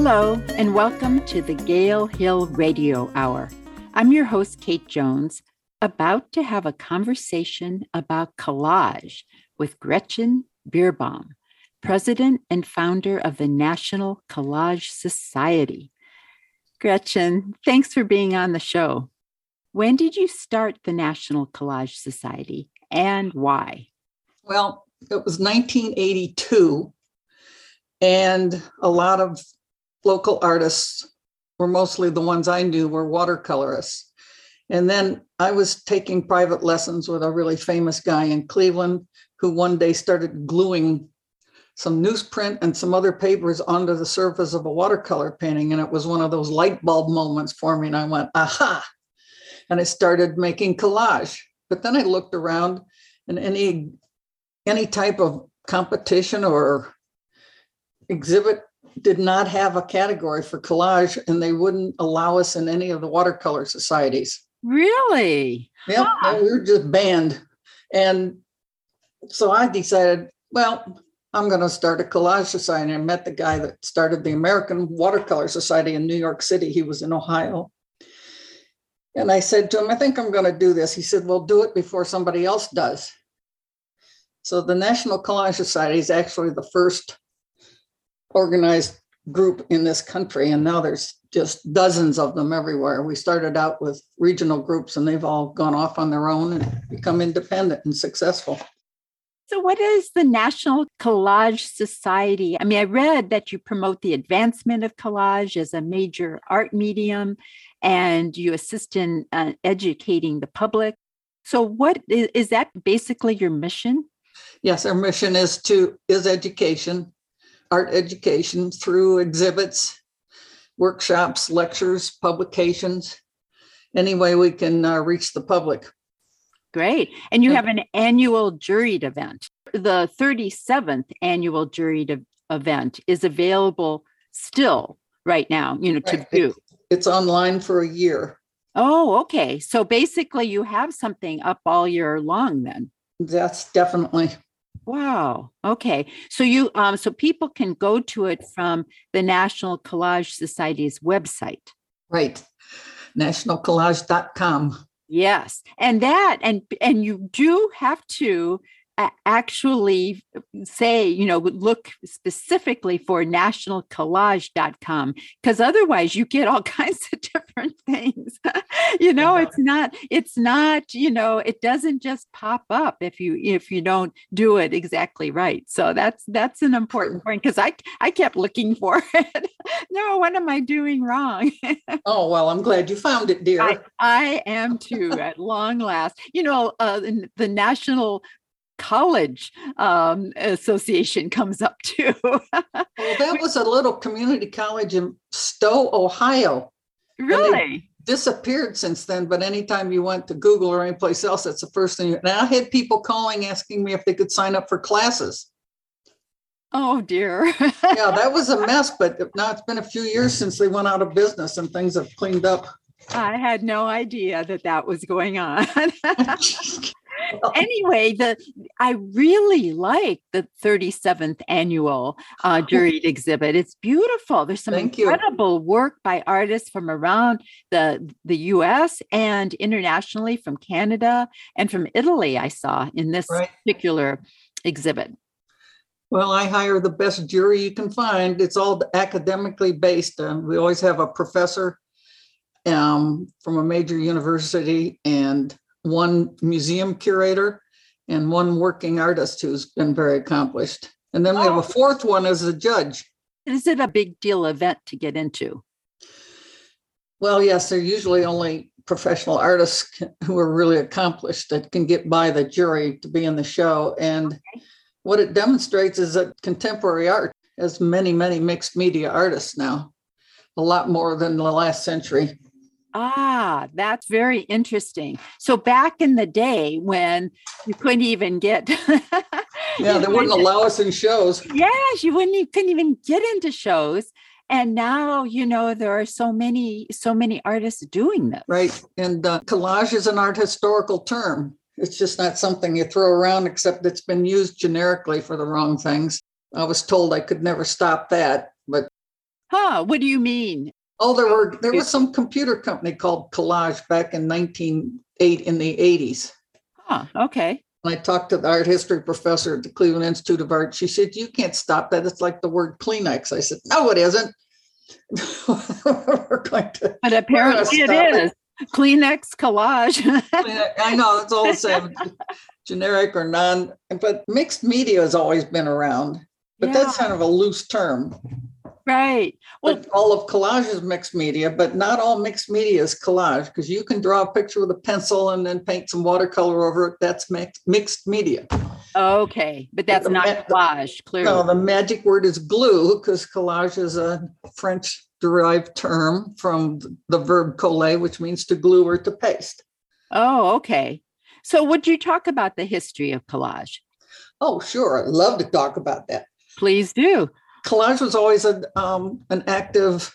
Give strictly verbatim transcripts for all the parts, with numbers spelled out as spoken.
Hello, and welcome to the Gale Hill Radio Hour. I'm your host, Kate Jones, about to have a conversation about collage with Gretchen Beerbaum, president and founder of the National Collage Society. Gretchen, thanks for being on the show. When did you start the National Collage Society and why? Well, it was nineteen eighty-two, and a lot of local artists, were mostly the ones I knew, were watercolorists. And then I was taking private lessons with a really famous guy in Cleveland who one day started gluing some newsprint and some other papers onto the surface of a watercolor painting. And it was one of those light bulb moments for me. And I went, aha. And I started making collage. But then I looked around, and any, any type of competition or exhibit did not have a category for collage, and they wouldn't allow us in any of the watercolor societies. Really? Yeah, huh. We were just banned. And so I decided, well, I'm going to start a collage society. I met the guy that started the American Watercolor Society in New York City. He was in Ohio. And I said to him, I think I'm going to do this. He said, well, do it before somebody else does. So the National Collage Society is actually the first organized group in this country. And now there's just dozens of them everywhere. We started out with regional groups, and they've all gone off on their own and become independent and successful. So what is the National Collage Society? I mean, I read that you promote the advancement of collage as a major art medium, and you assist in uh, educating the public. So what is, is that basically your mission? Yes, our mission is to is education, art education through exhibits, workshops, lectures, publications, any way we can uh, reach the public. Great. And you have an annual juried event. The thirty-seventh annual juried event is available still right now, you know, to right. do. It's online for a year. Oh, okay. So basically you have something up all year long then. That's definitely. Wow. Okay. So you, um, so people can go to it from the National Collage Society's website. Right. national collage dot com. Yes. And that, and, and you do have to uh, actually say, you know, look specifically for national collage dot com, because otherwise you get all kinds of different things. you know, uh-huh. it's not, it's not, you know, it doesn't just pop up if you, if you don't do it exactly right. So that's, that's an important point, because I, I kept looking for it. No, what am I doing wrong? Oh, well, I'm glad you found it, dear. I, I am too, at long last. You know, uh, the National College um, Association comes up too. Well, that was a little community college in Stowe, Ohio. Really? Disappeared since then, but anytime you went to Google or anyplace else, that's the first thing. And I had people calling asking me if they could sign up for classes. Oh dear. Yeah, that was a mess, but now it's been a few years since they went out of business and things have cleaned up. I had no idea that that was going on. Anyway, the I really like the thirty-seventh annual uh, juried exhibit. It's beautiful. There's some Thank incredible you. work by artists from around the, the U S and internationally, from Canada and from Italy, I saw in this right. particular exhibit. Well, I hire the best jury you can find. It's all academically based. Um, we always have a professor um, from a major university and one museum curator and one working artist who's been very accomplished. And then we have a fourth one as a judge. Is it a big deal event to get into? Well, yes, they're usually only professional artists who are really accomplished that can get by the jury to be in the show. And okay. What it demonstrates is that contemporary art has many, many mixed media artists now, a lot more than the last century. Ah, that's very interesting. So back in the day when you couldn't even get... yeah, they wouldn't allow us in shows. Yes, you wouldn't, you couldn't even get into shows. And now, you know, there are so many, so many artists doing this. Right. And uh, collage is an art historical term. It's just not something you throw around, except it's been used generically for the wrong things. I was told I could never stop that, but Huh? What do you mean? Oh, there were there was some computer company called Collage back in nineteen eight in the eighties. Huh. Okay. When I talked to the art history professor at the Cleveland Institute of Art, she said, "You can't stop that. It's like the word Kleenex." I said, "No, it isn't." We're going to. But apparently it is. It. Kleenex collage. I know it's all the same, generic or non. But mixed media has always been around. But yeah. That's kind of a loose term. Right. Well, but all of collage is mixed media, but not all mixed media is collage, because you can draw a picture with a pencil and then paint some watercolor over it. That's mixed, mixed media. Okay. But that's but not ma- collage, clearly. No, the magic word is glue, because collage is a French derived term from the verb coller, which means to glue or to paste. Oh, okay. So would you talk about the history of collage? Oh, sure. I'd love to talk about that. Please do. Collage was always a, um, an active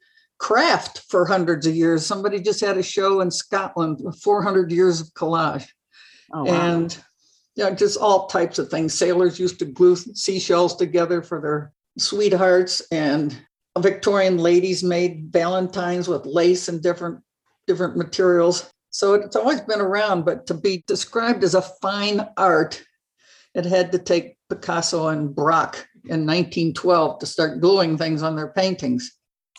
craft for hundreds of years. Somebody just had a show in Scotland, four hundred years of collage. Oh, wow. And you know, just all types of things. Sailors used to glue seashells together for their sweethearts, and Victorian ladies made valentines with lace and different, different materials. So it's always been around, but to be described as a fine art, it had to take Picasso and Braque in nineteen twelve to start gluing things on their paintings.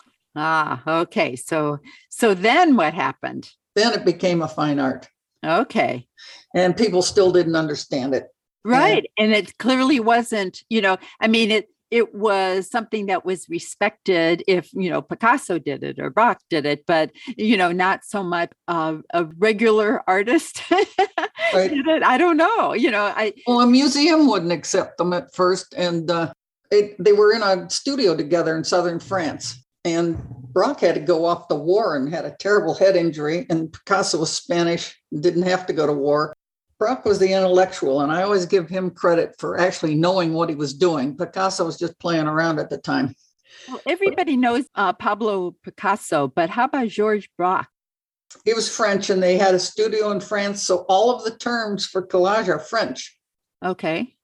Ah, okay. So, so then what happened? Then it became a fine art. Okay. And people still didn't understand it. Right. And, and it clearly wasn't, you know, I mean, it, it was something that was respected if, you know, Picasso did it or Braque did it, but, you know, not so much uh, a regular artist right. did it. I don't know. You know, I. Well, a museum wouldn't accept them at first. And uh, it, they were in a studio together in southern France. And Braque had to go off the war and had a terrible head injury. And Picasso was Spanish, didn't have to go to war. Braque was the intellectual, and I always give him credit for actually knowing what he was doing. Picasso was just playing around at the time. Well, everybody knows uh, Pablo Picasso, but how about Georges Braque? He was French, and they had a studio in France, so all of the terms for collage are French. Okay.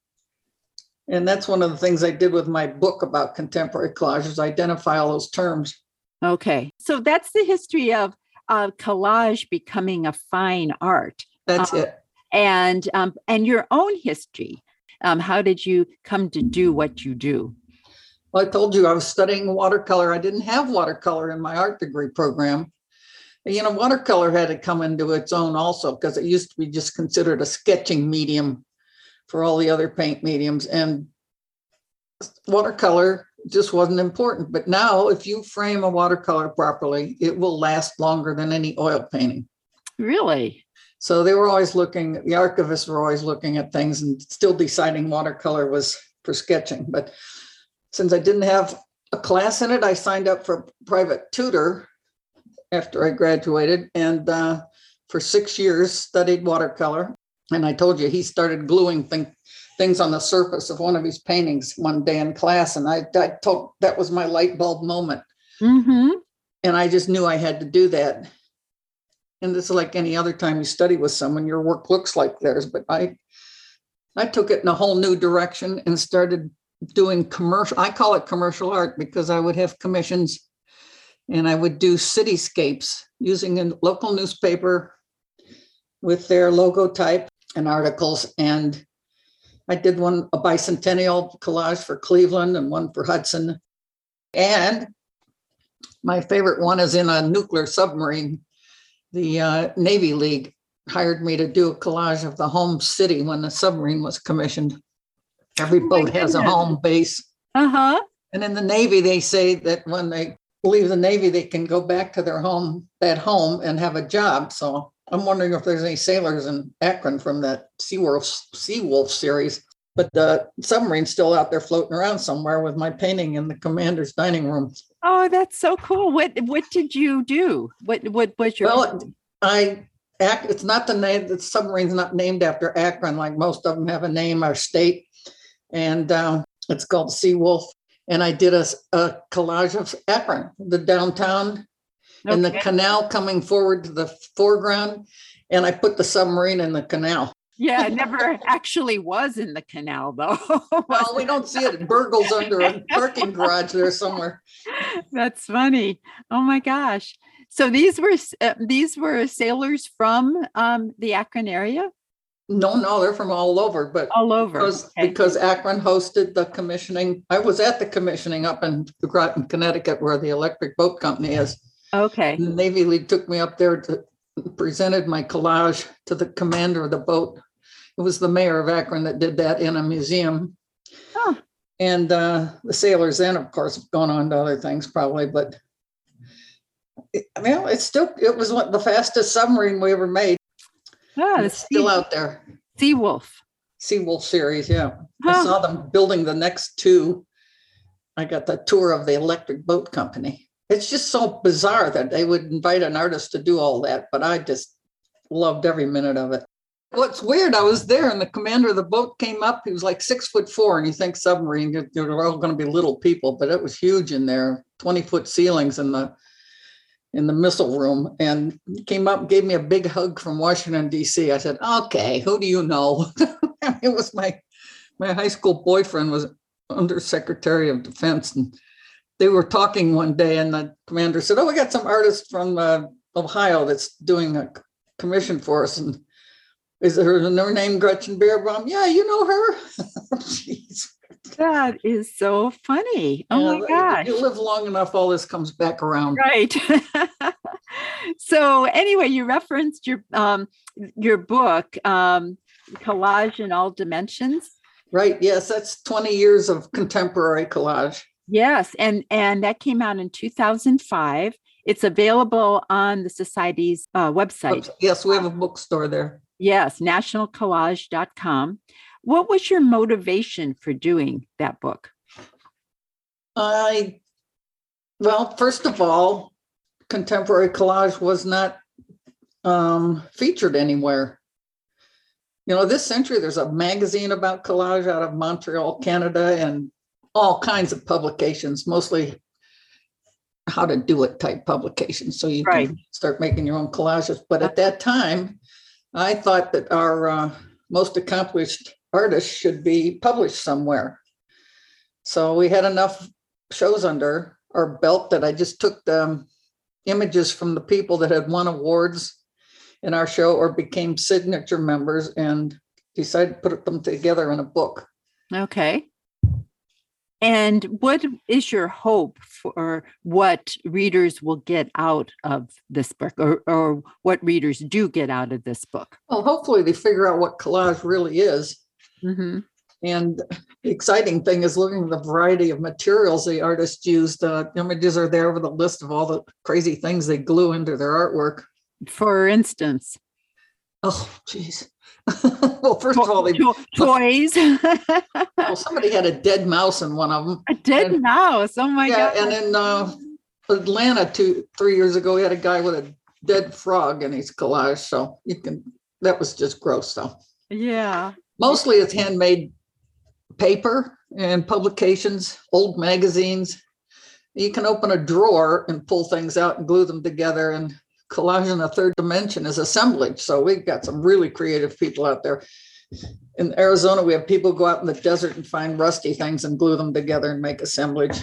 And that's one of the things I did with my book about contemporary collage, is identify all those terms. Okay. So that's the history of uh, collage becoming a fine art. That's um, it. And um, and your own history. Um, how did you come to do what you do? Well, I told you I was studying watercolor. I didn't have watercolor in my art degree program. You know, watercolor had to come into its own also, because it used to be just considered a sketching medium for all the other paint mediums. And watercolor just wasn't important. But now, if you frame a watercolor properly, it will last longer than any oil painting. Really? So they were always looking, the archivists were always looking at things and still deciding watercolor was for sketching. But since I didn't have a class in it, I signed up for a private tutor after I graduated, and uh, for six years studied watercolor. And I told you, he started gluing thing, things on the surface of one of his paintings one day in class. And I, I told, that was my light bulb moment. Mm-hmm. And I just knew I had to do that. And it's like any other time you study with someone, your work looks like theirs. But I I took it in a whole new direction and started doing commercial. I call it commercial art because I would have commissions and I would do cityscapes using a local newspaper with their logo type and articles. And I did one, a bicentennial collage for Cleveland and one for Hudson. And my favorite one is in a nuclear submarine. The uh, Navy League hired me to do a collage of the home city when the submarine was commissioned. Every Oh, boat my has a goodness. home base. Uh-huh. And in the Navy, they say that when they leave the Navy, they can go back to their home, that home, and have a job. So I'm wondering if there's any sailors in Akron from that Seawolf, Seawolf series. But the submarine's still out there floating around somewhere with my painting in the commander's dining room. Oh, that's so cool. What what did you do? What what was your Well, I act. It's not the name. The submarine's not named after Akron, like most of them have a name or state, and uh, it's called Seawolf. And I did a, a collage of Akron, the downtown, Okay. and the canal coming forward to the foreground, and I put the submarine in the canal. Yeah, it never actually was in the canal, though. Well, we don't see it. It burgles under a parking garage there somewhere. That's funny. Oh my gosh. So these were uh, these were sailors from um, the Akron area? No, no, they're from all over, but All over. because, Okay. because Akron hosted the commissioning. I was at the commissioning up in Groton, Connecticut, where the Electric Boat Company is. Okay. The Navy League took me up there to presented my collage to the commander of the boat. It was the mayor of Akron that did that in a museum. Oh. And uh, the sailors then, of course, have gone on to other things probably, but it, well, it's still, it was what the fastest submarine we ever made. Ah, It's still out there. Seawolf. Seawolf series, yeah. Huh. I saw them building the next two. I got the tour of the Electric Boat Company. It's just so bizarre that they would invite an artist to do all that, but I just loved every minute of it. What's weird, I was there and the commander of the boat came up. He was like six foot four, and you think submarine, you're, you're all going to be little people, but it was huge in there, twenty foot ceilings in the in the missile room. And he came up and gave me a big hug from Washington, D C. I said, okay, who do you know? It was my my high school boyfriend was Undersecretary of Defense, and they were talking one day, and the commander said, oh, we got some artist from uh, Ohio that's doing a commission for us. And is her, her name Gretchen Beerbaum? Yeah, you know her. Jeez. That is so funny. Oh Yeah, my gosh. You live long enough, all this comes back around. Right. So anyway, you referenced your um, your book, um, Collage in All Dimensions. Right. Yes, that's twenty years of contemporary collage. Yes, and and that came out in two thousand five. It's available on the Society's uh, website. Yes, we have a bookstore there. Yes, national collage dot com. What was your motivation for doing that book? I, well, first of all, contemporary collage was not um, featured anywhere. You know, this century, there's a magazine about collage out of Montreal, Canada, and all kinds of publications, mostly how to do it type publications. So you Right. can start making your own collages. But at that time, I thought that our uh, most accomplished artists should be published somewhere. So we had enough shows under our belt that I just took the images from the people that had won awards in our show or became signature members and decided to put them together in a book. Okay. And what is your hope for what readers will get out of this book, or, or what readers do get out of this book? Well, hopefully they figure out what collage really is. Mm-hmm. And the exciting thing is looking at the variety of materials the artists used. The images are there with a list of all the crazy things they glue into their artwork. For instance, oh, geez. Well, first of all, they to- toys. well, somebody had a dead mouse in one of them. A dead and, mouse. Oh my yeah, god! And in uh, Atlanta, two, three years ago, we had a guy with a dead frog in his collage. So you can. That was just gross, though. Yeah. Mostly it's handmade paper and publications, old magazines. You can open a drawer and pull things out and glue them together, and collage in a third dimension is assemblage. So we've got some really creative people out there. In Arizona, we have people go out in the desert and find rusty things and glue them together and make assemblage.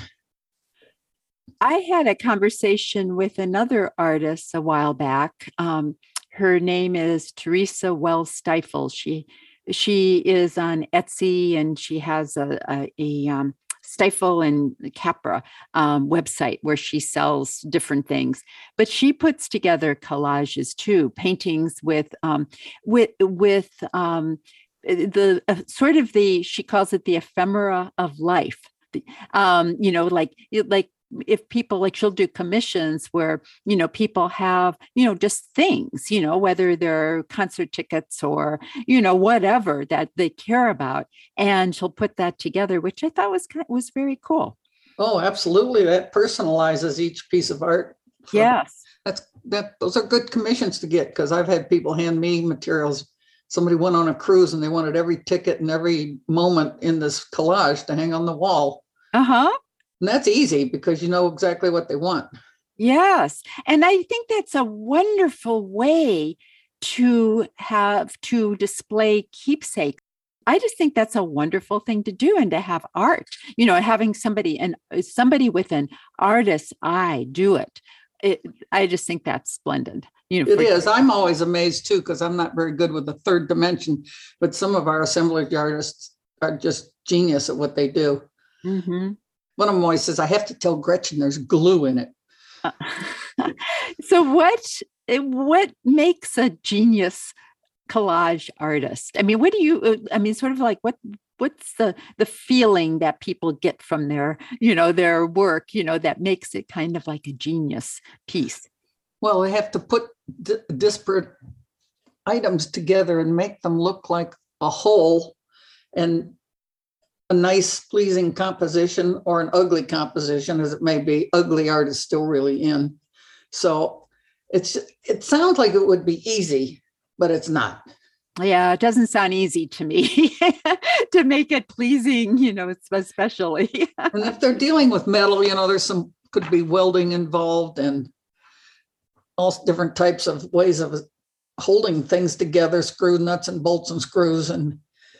I had a conversation with another artist a while back. Um, her name is Teresa Wells Stifel. She she is on Etsy, and she has a, a, a um, Stifel and Capra um, website where she sells different things, but she puts together collages too, paintings with um, with with um, the uh, sort of the, she calls it the ephemera of life. Um, you know, like like if people, like, she'll do commissions where, you know, people have, you know, just things, you know, whether they're concert tickets or, you know, whatever that they care about. And she'll put that together, which I thought was kind of, was very cool. Oh, absolutely. That personalizes each piece of art. For, yes. That's that. Those are good commissions to get, because I've had people hand me materials. Somebody went on a cruise and they wanted every ticket and every moment in this collage to hang on the wall. Uh-huh. And that's easy because you know exactly what they want. Yes. And I think that's a wonderful way to have to display keepsakes. I just think that's a wonderful thing to do, and to have art, you know, having somebody and somebody with an artist's eye do it. It I just think that's splendid. You know, It for, is. I'm always amazed too, because I'm not very good with the third dimension, but some of our assemblage artists are just genius at what they do. Mm-hmm. One of them always says, I have to tell Gretchen there's glue in it. Uh, so what, what makes a genius collage artist? I mean, what do you, I mean, sort of like what, what's the, the feeling that people get from their, you know, their work, you know, that makes it kind of like a genius piece? Well, they have to put d- disparate items together and make them look like a whole, and a nice, pleasing composition or an ugly composition, as it may be. Ugly art is still really in. So it's it sounds like it would be easy, but it's not. Yeah, it doesn't sound easy to me to make it pleasing, you know, especially. And if they're dealing with metal, you know, there's some, could be welding involved and all different types of ways of holding things together, screw nuts and bolts and screws. And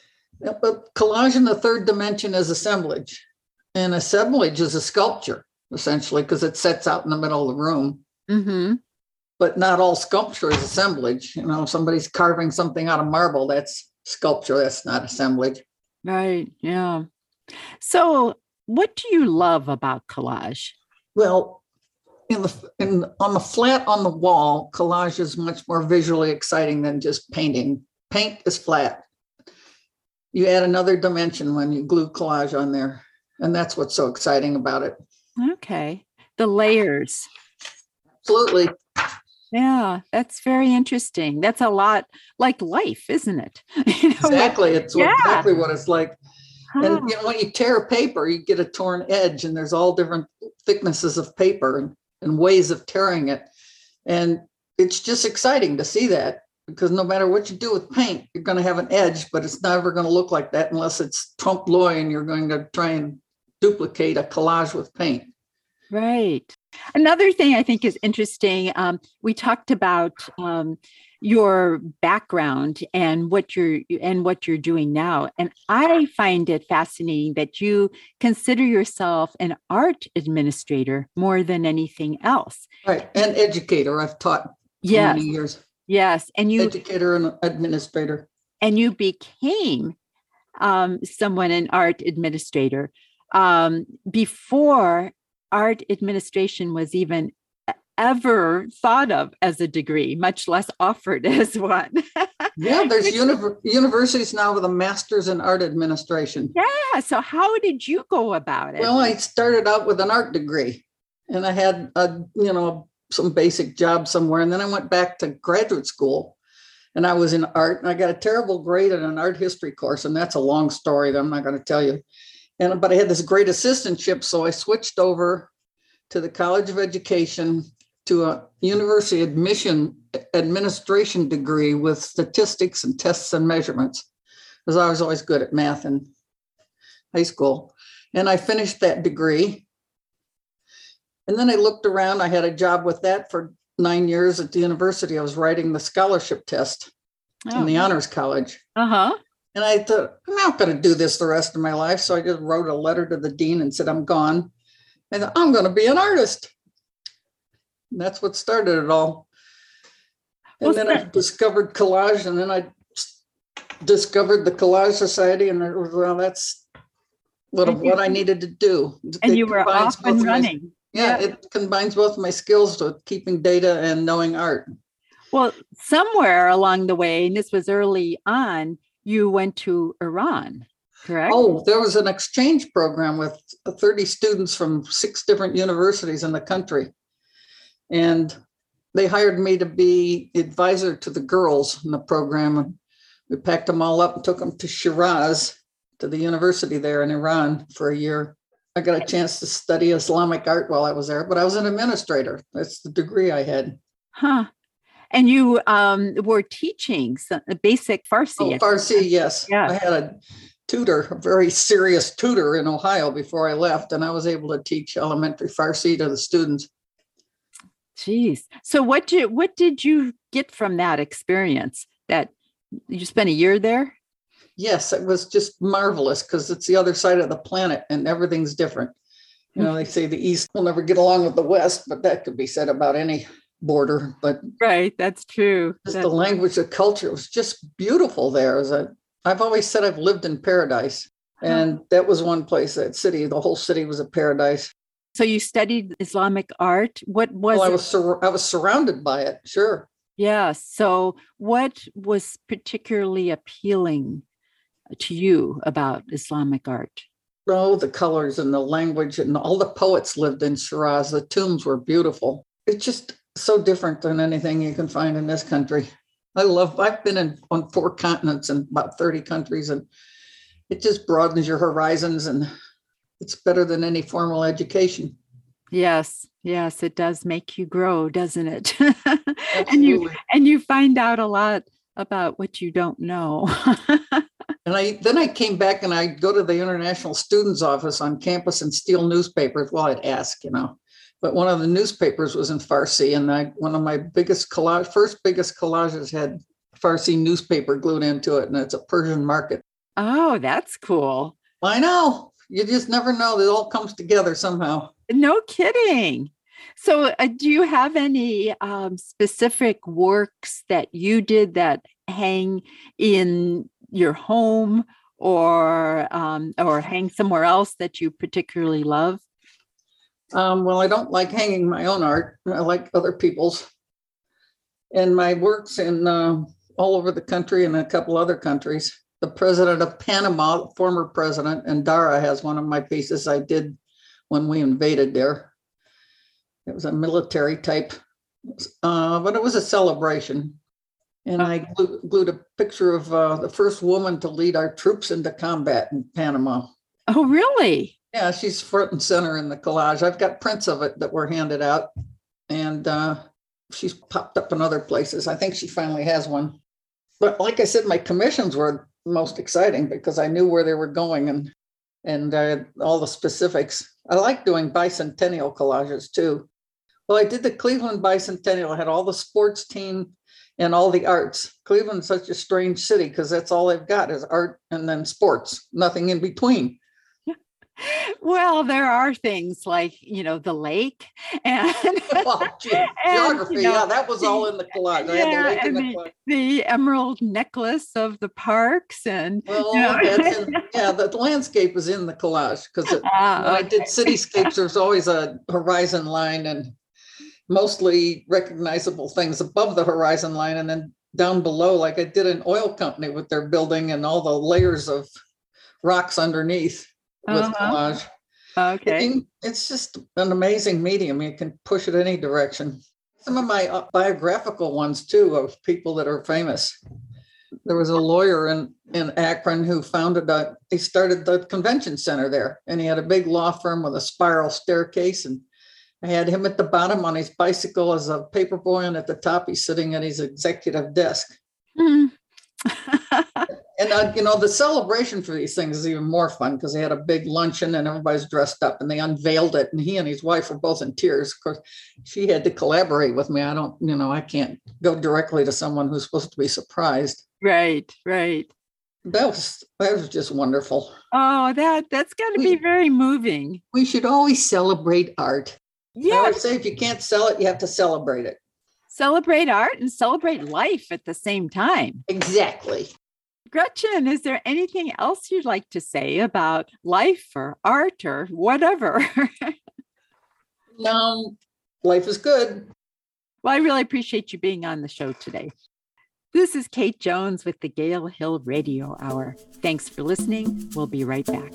but collage in the third dimension is assemblage. And assemblage is a sculpture, essentially, because it sets out in the middle of the room. Mm-hmm. But not all sculpture is assemblage. You know, if somebody's carving something out of marble, that's sculpture, that's not assemblage. Right. Yeah. So what do you love about collage? Well, in the in on the flat on the wall, collage is much more visually exciting than just painting. Paint is flat. You add another dimension when you glue collage on there. And that's what's so exciting about it. Okay. The layers. Absolutely. Yeah, that's very interesting. That's a lot like life, isn't it? You know, exactly. It's yeah. exactly what it's like. Huh. And you know, when you tear paper, you get a torn edge, and there's all different thicknesses of paper and, and ways of tearing it. And it's just exciting to see that, because no matter what you do with paint, you're going to have an edge, but it's never going to look like that unless it's trompe l'oeil and you're going to try and duplicate a collage with paint. Right. Another thing I think is interesting, um, we talked about um, your background and what you're and what you're doing now. And I find it fascinating that you consider yourself an art administrator more than anything else. Right. And educator. I've taught for yes. many years. Yes. And you educator and administrator. And you became um, someone an art administrator um, before art administration was even ever thought of as a degree, much less offered as one. Yeah, there's uni- universities now with a master's in art administration. Yeah. So how did you go about it? Well, I started out with an art degree, and I had a, you know, some basic job somewhere. And then I went back to graduate school, and I was in art, and I got a terrible grade in an art history course. And that's a long story that I'm not going to tell you. And, but I had this great assistantship. So I switched over to the College of Education to a university admission administration degree with statistics and tests and measurements, because I was always good at math in high school. And I finished that degree. And then I looked around. I had a job with that for nine years at the university. I was writing the scholarship test oh. in the Honors College. Uh-huh. And I thought, I'm not going to do this the rest of my life. So I just wrote a letter to the dean and said, I'm gone. And I thought, I'm going to be an artist. And that's what started it all. And well, then I discovered collage, and then I discovered the Collage Society, and it was, well, that's what, you, what I needed to do. And it you were off and running. My, yeah, yeah, it combines both my skills with keeping data and knowing art. Well, somewhere along the way, and this was early on, you went to Iran, correct? Oh, there was an exchange program with thirty students from six different universities in the country. And they hired me to be advisor to the girls in the program. And we packed them all up and took them to Shiraz, to the university there in Iran for a year. I got a chance to study Islamic art while I was there, but I was an administrator. That's the degree I had. Huh. And you um, were teaching some, basic Farsi. Oh, Farsi, yes. Yeah. I had a tutor, a very serious tutor in Ohio before I left, and I was able to teach elementary Farsi to the students. Jeez. So what did what did you get from that experience? That you spent a year there? Yes, it was just marvelous because it's the other side of the planet and everything's different. You know, they say the East will never get along with the West, but that could be said about any border. But right, that's true. Just that's the language, the culture was just beautiful there. As a, I've always said I've lived in paradise, and that was one place. That city, the whole city was a paradise. So you studied Islamic art. What was? Well, I it? was sur- I was surrounded by it. Sure. Yeah. So what was particularly appealing to you about Islamic art? Oh, the colors and the language, and all the poets lived in Shiraz. The tombs were beautiful. It's just so different than anything you can find in this country. I love, I've been in on four continents and about thirty countries, and it just broadens your horizons, and it's better than any formal education. Yes, yes, it does make you grow, doesn't it? and you and you find out a lot about what you don't know. And I then I came back and I'd go to the International Students Office on campus and steal newspapers. Well, I'd ask, you know, but one of the newspapers was in Farsi, and I, one of my biggest collage, first biggest collages had Farsi newspaper glued into it, and it's a Persian market. Oh, that's cool. I know. You just never know. It all comes together somehow. No kidding. So uh, do you have any um, specific works that you did that hang in your home or um, or hang somewhere else that you particularly love? Um, well, I don't like hanging my own art. I like other people's. And my works in uh, all over the country and a couple other countries. The president of Panama, former president, and Dara has one of my pieces I did when we invaded there. It was a military type, uh, but it was a celebration. And I glued, glued a picture of uh, the first woman to lead our troops into combat in Panama. Oh, really? Yeah, she's front and center in the collage. I've got prints of it that were handed out, and uh, she's popped up in other places. I think she finally has one. But like I said, my commissions were most exciting because I knew where they were going and and uh, all the specifics. I like doing bicentennial collages too. Well, I did the Cleveland Bicentennial. I had all the sports team and all the arts. Cleveland's such a strange city because that's all they've got is art and then sports, nothing in between. Well, there are things like, you know, the lake and, well, ge- and geography. You know, yeah, that was all in the collage. I yeah, had the lake and in the, the, collage. the emerald necklace of the parks. And well, you know. that's in, yeah, the landscape is in the collage because ah, when okay. I did cityscapes, there's always a horizon line and mostly recognizable things above the horizon line. And then down below, like I did an oil company with their building and all the layers of rocks underneath. With uh-huh. collage. Okay. It, it's just an amazing medium. You can push it any direction. Some of my uh, biographical ones too of people that are famous. There was a lawyer in, in Akron who founded a, he started the convention center there, and he had a big law firm with a spiral staircase, and I had him at the bottom on his bicycle as a paper boy, and at the top he's sitting at his executive desk. Mm. And, uh, you know, the celebration for these things is even more fun because they had a big luncheon and everybody's dressed up and they unveiled it. And he and his wife were both in tears. Of course, she had to collaborate with me. I don't, you know, I can't go directly to someone who's supposed to be surprised. Right, right. That was, that was just wonderful. Oh, that, that's got to be very moving. We should always celebrate art. Yeah. I always say if you can't sell it, you have to celebrate it. Celebrate art and celebrate life at the same time. Exactly. Gretchen, is there anything else you'd like to say about life or art or whatever? No, life is good. Well, I really appreciate you being on the show today. This is Kate Jones with the Gale Hill Radio Hour. Thanks for listening. We'll be right back.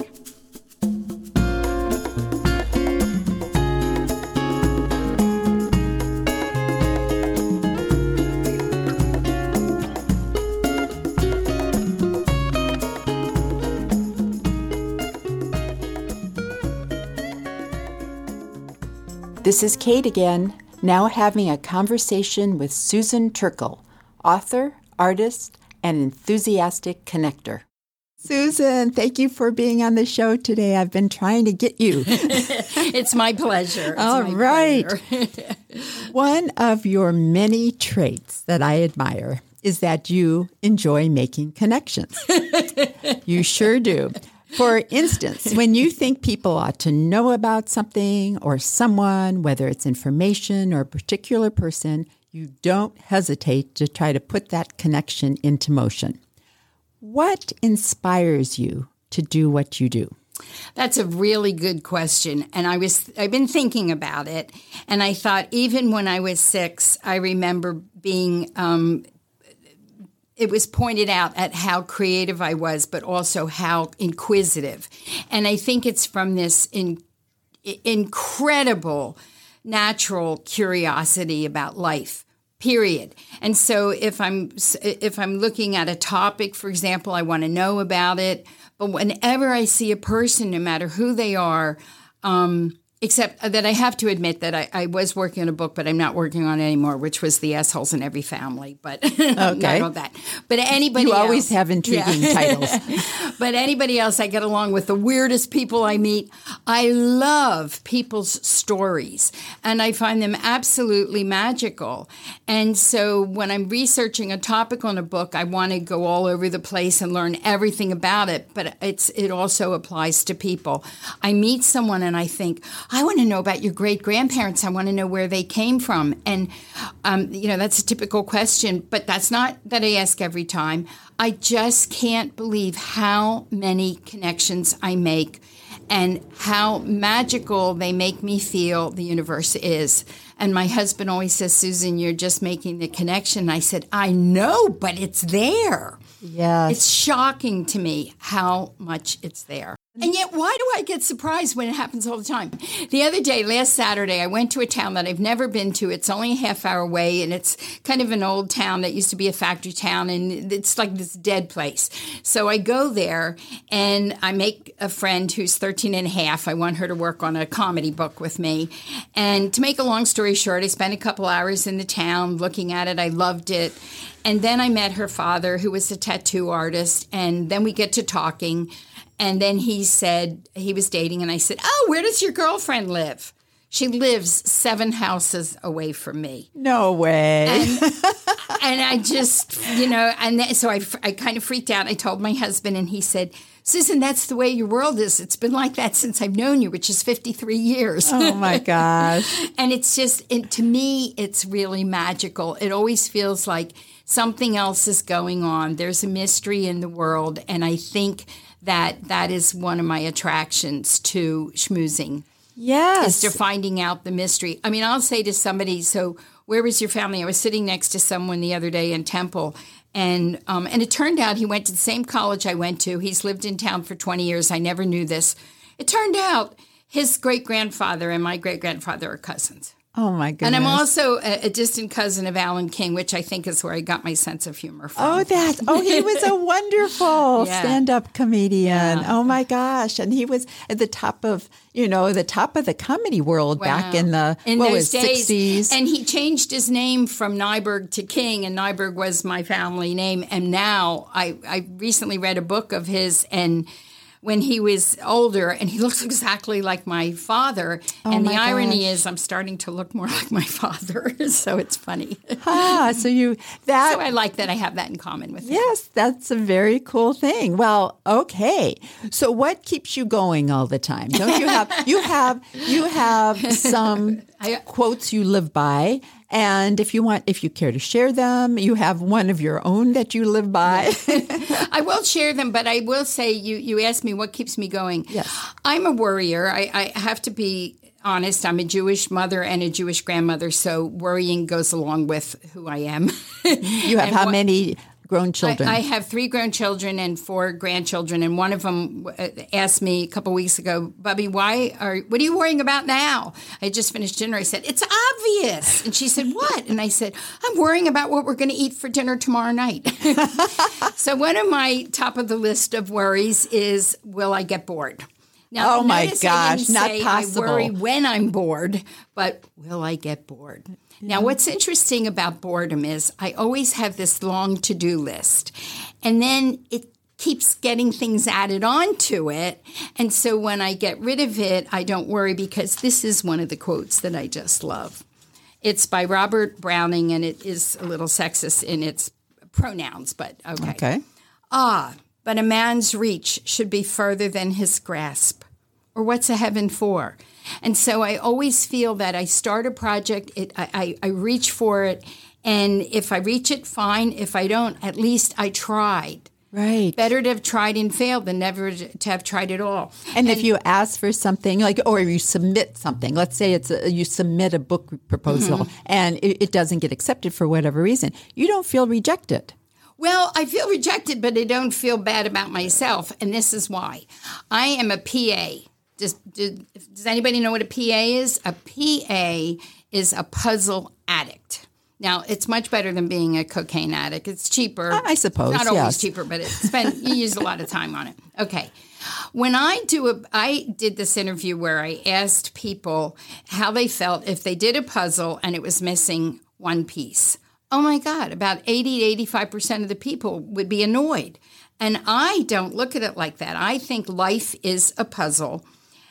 This is Kate again, now having a conversation with Susan Turkle, author, artist, and enthusiastic connector. Susan, thank you for being on the show today. I've been trying to get you. It's my pleasure. It's All my right. pleasure. One of your many traits that I admire is that you enjoy making connections. You sure do. For instance, when you think people ought to know about something or someone, whether it's information or a particular person, you don't hesitate to try to put that connection into motion. What inspires you to do what you do? That's a really good question. And I was, I've been thinking about it. And I thought even when I was six, I remember being, um, it was pointed out at how creative I was, but also how inquisitive. And I think it's from this in, incredible natural curiosity about life. Period. And so if I'm if I'm looking at a topic, for example, I want to know about it. But whenever I see a person, no matter who they are, um, except that I have to admit that I, I was working on a book, but I'm not working on it anymore, which was The Assholes in Every Family. But okay. Not all that. But anybody You else, always have intriguing yeah. titles. But anybody else, I get along with the weirdest people I meet. I love people's stories, and I find them absolutely magical. And so when I'm researching a topic on a book, I want to go all over the place and learn everything about it. But it's it also applies to people. I meet someone and I think, I want to know about your great-grandparents. I want to know where they came from. And, um, you know, that's a typical question, but that's not that I ask every time. I just can't believe how many connections I make and how magical they make me feel the universe is. And my husband always says, Susan, you're just making the connection. I said, I know, but it's there. Yes. It's shocking to me how much it's there. And yet, why do I get surprised when it happens all the time? The other day, last Saturday, I went to a town that I've never been to. It's only a half hour away, and it's kind of an old town that used to be a factory town, and it's like this dead place. So I go there, and I make a friend who's thirteen and a half. I want her to work on a comedy book with me. And to make a long story short, I spent a couple hours in the town looking at it. I loved it. And then I met her father, who was a tattoo artist, and then we get to talking. And then he said he was dating, and I said, oh, where does your girlfriend live? She lives seven houses away from me. No way. And, and I just, you know, and then, so I, I kind of freaked out. I told my husband, and he said, Susan, that's the way your world is. It's been like that since I've known you, which is fifty-three years. Oh, my gosh. And it's just, it, to me, it's really magical. It always feels like something else is going on. There's a mystery in the world, and I think that that is one of my attractions to schmoozing. Yes. Is to finding out the mystery. I mean, I'll say to somebody, so where was your family? I was sitting next to someone the other day in Temple, and um, and it turned out he went to the same college I went to. He's lived in town for twenty years. I never knew this. It turned out his great-grandfather and my great-grandfather are cousins. Oh, my goodness. And I'm also a, a distant cousin of Alan King, which I think is where I got my sense of humor from. Oh, that's, oh, he was a wonderful yeah. stand-up comedian. Yeah. Oh, my gosh. And he was at the top of, you know, the top of the comedy world wow. back in the in what those was, days. sixties. And he changed his name from Nyberg to King, and Nyberg was my family name. And now I, I recently read a book of his, and when he was older, and he looks exactly like my father. Oh and my the irony gosh. is I'm starting to look more like my father, so it's funny. Ah, so you that So I like that I have that in common with him. Yes, that's a very cool thing. Well, okay. So what keeps you going all the time? Don't you have you have you have some I, quotes you live by? And if you want, if you care to share them, you have one of your own that you live by. I will share them, but I will say you, you asked me what keeps me going. Yes. I'm a worrier. I, I have to be honest. I'm a Jewish mother and a Jewish grandmother, so worrying goes along with who I am. You have how what, many grown children? I, I have three grown children and four grandchildren, and one of them asked me a couple weeks ago, Bubby, why are what are you worrying about now? I had just finished dinner. I said, it's obvious. And she said, what? And I said, I'm worrying about what we're going to eat for dinner tomorrow night. So one of my top of the list of worries is, will I get bored? Now, oh my gosh, not say possible. I worry when I'm bored, but will I get bored? Yeah. Now, what's interesting about boredom is I always have this long to-do list, and then it keeps getting things added on to it. And so when I get rid of it, I don't worry, because this is one of the quotes that I just love. It's by Robert Browning, and it is a little sexist in its pronouns, but okay. Okay. Ah, but a man's reach should be further than his grasp. Or what's a heaven for? And so I always feel that I start a project, it, I, I, I reach for it, and if I reach it, fine. If I don't, at least I tried. Right. Better to have tried and failed than never to have tried at all. And, and if you ask for something, like, or you submit something, let's say it's a, you submit a book proposal mm-hmm. and it, it doesn't get accepted for whatever reason, you don't feel rejected. Well, I feel rejected, but I don't feel bad about myself, and this is why. I am a P A. Does, does, does anybody know what a P A is? A P A is a puzzle addict. Now, it's much better than being a cocaine addict. It's cheaper. I suppose, Not always yes. cheaper, but it's spent, you use a lot of time on it. Okay. When I do a, I did this interview where I asked people how they felt if they did a puzzle and it was missing one piece. Oh, my God, about eighty to eighty-five percent of the people would be annoyed. And I don't look at it like that. I think life is a puzzle.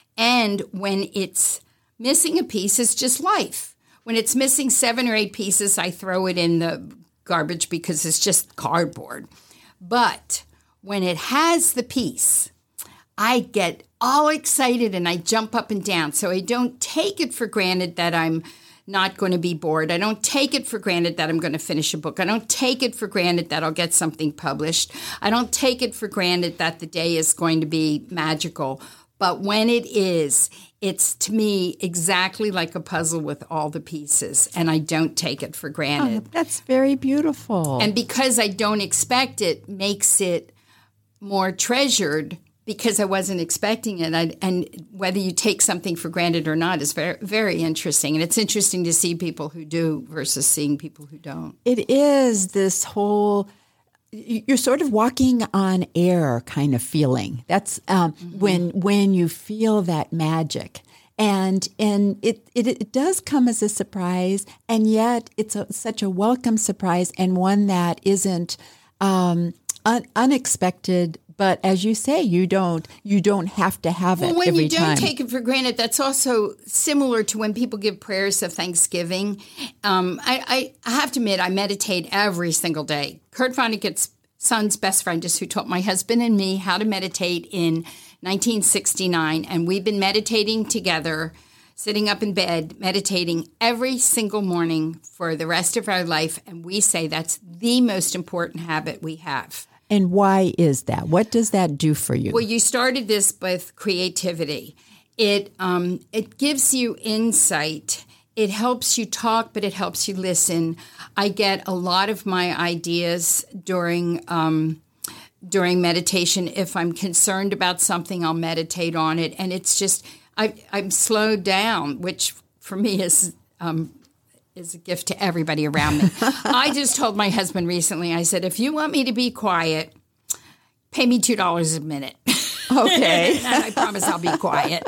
And when it's missing a piece, it's just life. When it's missing seven or eight pieces, I throw it in the garbage because it's just cardboard. But when it has the piece, I get all excited and I jump up and down. So I don't take it for granted that I'm not going to be bored. I don't take it for granted that I'm going to finish a book. I don't take it for granted that I'll get something published. I don't take it for granted that the day is going to be magical. But when it is, it's to me exactly like a puzzle with all the pieces, and I don't take it for granted. Oh, that's very beautiful. And because I don't expect it, makes it more treasured because I wasn't expecting it. I, and whether you take something for granted or not is very, very interesting. And it's interesting to see people who do versus seeing people who don't. It is this whole... You're sort of walking on air kind of feeling. That's um, mm-hmm. when when you feel that magic, and and it, it it does come as a surprise, and yet it's a, such a welcome surprise and one that isn't um, un- unexpected. But as you say, you don't you don't have to have it well, when every you don't time. take it for granted, that's also similar to when people give prayers of Thanksgiving. Um, I, I have to admit, I meditate every single day. Kurt Vonnegut's son's best friend is who taught my husband and me how to meditate in nineteen sixty-nine, and we've been meditating together, sitting up in bed, meditating every single morning for the rest of our life, and we say that's the most important habit we have. And why is that? What does that do for you? Well, you started this with creativity. It um, it gives you insight. It helps you talk, but it helps you listen. I get a lot of my ideas during um, during meditation. If I'm concerned about something, I'll meditate on it. And it's just, I, I'm slowed down, which for me is um, is a gift to everybody around me. I just told my husband recently, I said, if you want me to be quiet, pay me two dollars a minute. Okay. And I promise I'll be quiet.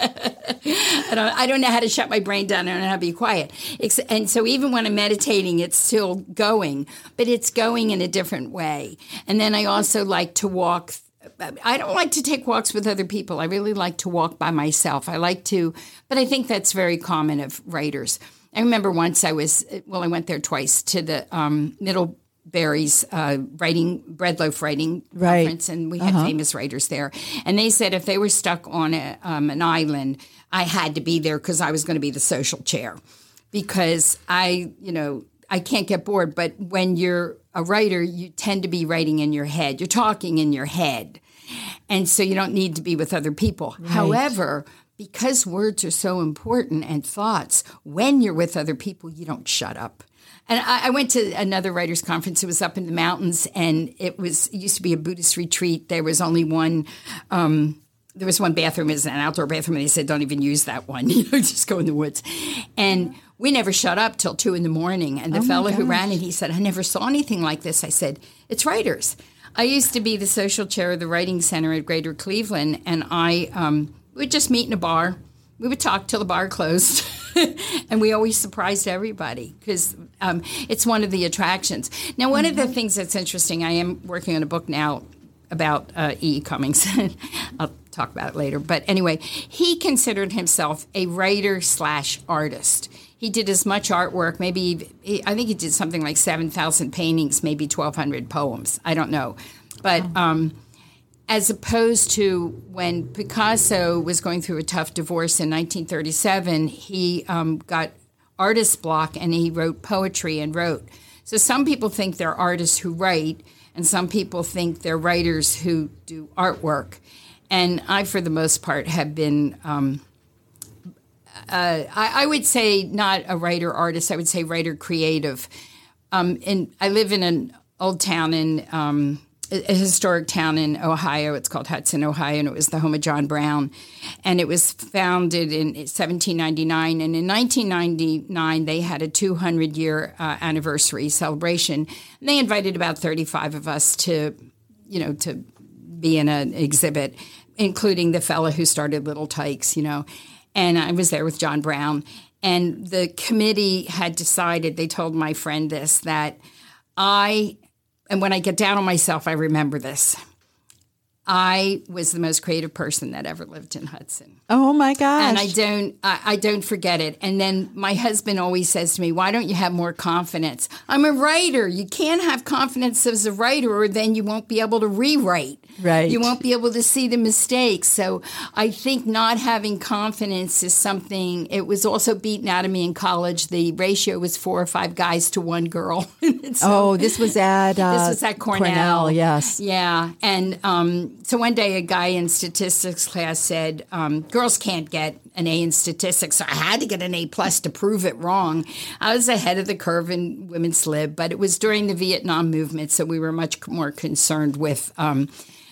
I, don't, I don't know how to shut my brain down. I don't know how to be quiet. It's, and so even when I'm meditating, it's still going, but it's going in a different way. And then I also like to walk. I don't like to take walks with other people. I really like to walk by myself. I like to, but I think that's very common of writers. I remember once I was, well, I went there twice to the um, Middlebury's uh, writing, breadloaf writing right. conference, and we had uh-huh. famous writers there. And they said if they were stuck on a, um, an island, I had to be there because I was going to be the social chair. Because I, you know, I can't get bored. But when you're a writer, you tend to be writing in your head. You're talking in your head. And so you don't need to be with other people. Right. However, because words are so important and thoughts, when you're with other people, you don't shut up. And I, I went to another writers' conference. It was up in the mountains, and it was it used to be a Buddhist retreat. There was only one. Um, there was one bathroom. It was an outdoor bathroom, and they said, "Don't even use that one. You know, just go in the woods." And we never shut up till two in the morning. And the oh fellow who ran it, he said, "I never saw anything like this." I said, "It's writers." I used to be the social chair of the Writing Center at Greater Cleveland, and I. Um, We would just meet in a bar. We would talk till the bar closed. And we always surprised everybody because um, it's one of the attractions. Now, one mm-hmm. of the things that's interesting, I am working on a book now about uh, E E. Cummings. I'll talk about it later. But anyway, he considered himself a writer slash artist. he did as much artwork. Maybe he, I think he did something like seven thousand paintings, maybe twelve hundred poems. I don't know, but. Um, As opposed to when Picasso was going through a tough divorce in nineteen thirty-seven, he um, got artist block and he wrote poetry and wrote. So some people think they're artists who write, and some people think they're writers who do artwork. And I, for the most part, have been, um, uh, I, I would say not a writer artist, I would say writer creative. Um, and I live in an old town in um, a historic town in Ohio. It's called Hudson, Ohio, and it was the home of John Brown. And it was founded in seventeen ninety-nine. And in nineteen ninety-nine, they had a two hundred year uh, anniversary celebration. And they invited about thirty-five of us to, you know, to be in an exhibit, including the fellow who started Little Tykes, you know. And I was there with John Brown. And the committee had decided, they told my friend this, that I... And when I get down on myself, I remember this. I was the most creative person that ever lived in Hudson. Oh my gosh. And I don't I, I don't forget it. And then my husband always says to me, why don't you have more confidence? I'm a writer. You can't have confidence as a writer, or then you won't be able to rewrite. Right. You won't be able to see the mistakes. So I think not having confidence is something. It was also beaten out of me in college. The ratio was four or five guys to one girl. So, oh, this was at uh, this was at Cornell. Cornell, yes. Yeah. And um, so one day a guy in statistics class said, um, girls can't get an A in statistics. So I had to get an A plus to prove it wrong. I was ahead of the curve in women's lib, but it was during the Vietnam movement, so we were much more concerned with um,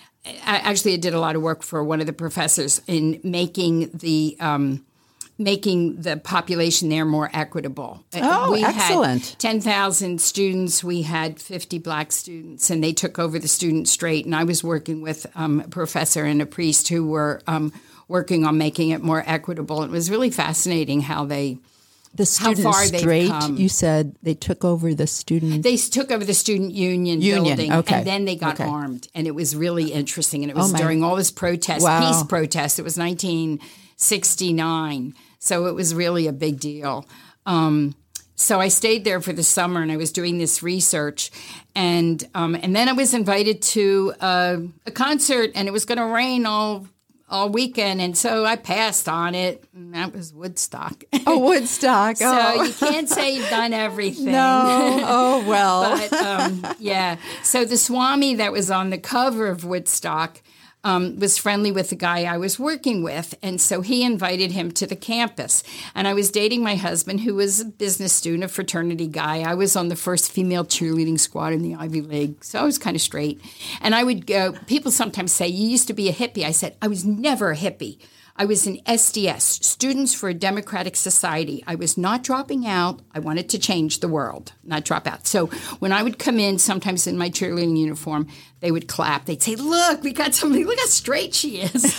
I actually did a lot of work for one of the professors in making the um, making the population there more equitable. Oh, we excellent. had ten thousand students. We had fifty black students, and they took over the student straight. And I was working with um, a professor and a priest who were um, working on making it more equitable. It was really fascinating how they... The student far they've straight, come. You said they took over the student... They took over the student union, Union, building, okay. and then they got Okay. armed. And it was really interesting. And it was Oh, my- during all this protest, Wow. peace protest. It was nineteen sixty-nine. So it was really a big deal. Um, so I stayed there for the summer, and I was doing this research. And um, and then I was invited to uh, a concert, and it was going to rain all all weekend, and so I passed on it. And that was Woodstock. Oh, Woodstock. So Oh. you can't say you've done everything. No. Oh, well. But um, yeah, so the Swami that was on the cover of Woodstock um, was friendly with the guy I was working with, and so he invited him to the campus. And I was dating my husband, who was a business student, a fraternity guy. I was on the first female cheerleading squad in the Ivy League, so I was kind of straight. And I would go. People sometimes say, "You used to be a hippie." I said, "I was never a hippie. I was in S D S, Students for a Democratic Society. I was not dropping out. I wanted to change the world, not drop out." So when I would come in, sometimes in my cheerleading uniform, they would clap. They'd say, "Look, we got somebody. Look how straight she is."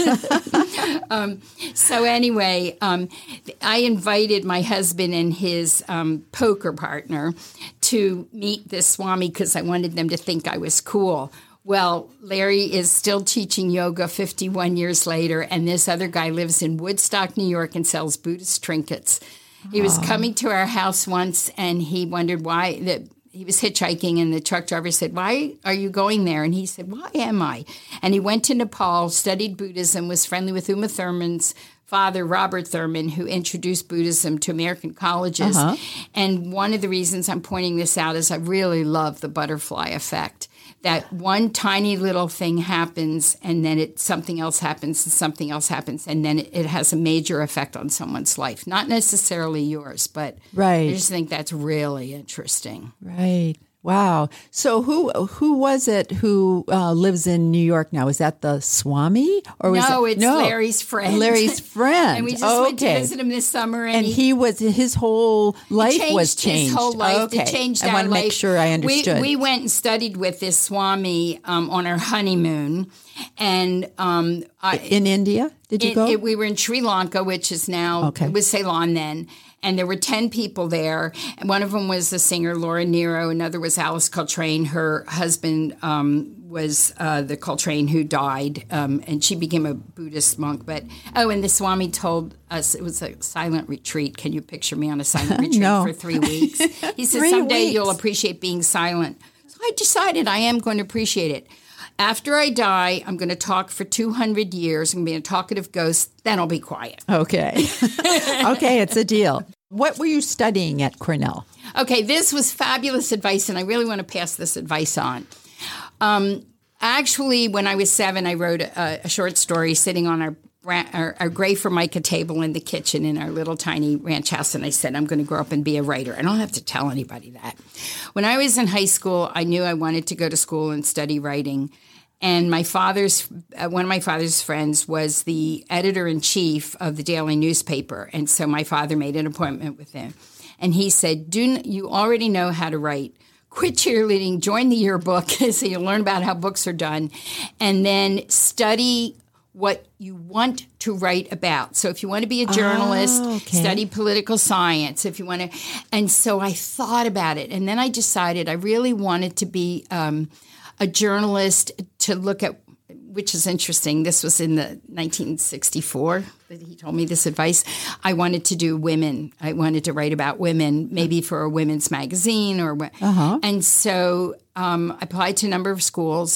um, so anyway, um, I invited my husband and his um, poker partner to meet this Swami because I wanted them to think I was cool. Well, Larry is still teaching yoga fifty-one years later, and this other guy lives in Woodstock, New York, and sells Buddhist trinkets. He was coming to our house once, and he wondered why that he was hitchhiking, and the truck driver said, "Why are you going there?" And he said, "Why am I?" And he went to Nepal, studied Buddhism, was friendly with Uma Thurman's father, Robert Thurman, who introduced Buddhism to American colleges. Uh-huh. And one of the reasons I'm pointing this out is I really love the butterfly effect. That one tiny little thing happens, and then it something else happens, and something else happens, and then it, it has a major effect on someone's life. Not necessarily yours, but Right. I just think that's really interesting. Right. Wow. So who who was it who uh, lives in New York now? Is that the Swami? Or was no, it, it's Larry's friend. Larry's friend. And we just oh, went okay. to visit him this summer. And, And he was his whole life changed was changed. His whole life. Okay. It changed I our want to life. make sure I understood. We, we went and studied with this Swami um, on our honeymoon, and um, I, in India. did you it, go? It, we were in Sri Lanka, which is now, Okay. it was Ceylon then. And there were ten people there. And one of them was the singer Laura Nero. Another was Alice Coltrane. Her husband um, was uh, the Coltrane who died. Um, and she became a Buddhist monk. But, oh, and the Swami told us it was a silent retreat. Can you picture me on a silent retreat No. for three weeks? He said, Three someday weeks. you'll appreciate being silent. So I decided I am going to appreciate it. After I die, I'm going to talk for two hundred years. I'm going to be a talkative ghost. Then I'll be quiet. Okay. Okay, it's a deal. What were you studying at Cornell? Okay, this was fabulous advice, and I really want to pass this advice on. Um, actually, when I was seven, I wrote a, a short story sitting on our, our, our gray Formica table in the kitchen in our little tiny ranch house, and I said, I'm going to grow up and be a writer. I don't have to tell anybody that. When I was in high school, I knew I wanted to go to school and study writing. And my father's, uh, one of my father's friends was the editor-in-chief of the daily newspaper. And so my father made an appointment with him. And he said, "Do n- you already know how to write? Quit cheerleading, join the yearbook so you'll learn about how books are done. And then study what you want to write about. So if you want to be a journalist, Oh, okay. study political science. If you want to." And so I thought about it. And then I decided I really wanted to be um, a journalist to look at, which is interesting. This was in the nineteen sixty-four that he told me this advice. I wanted to do women. I wanted to write about women, maybe for a women's magazine or what. Uh-huh. And so um, I applied to a number of schools,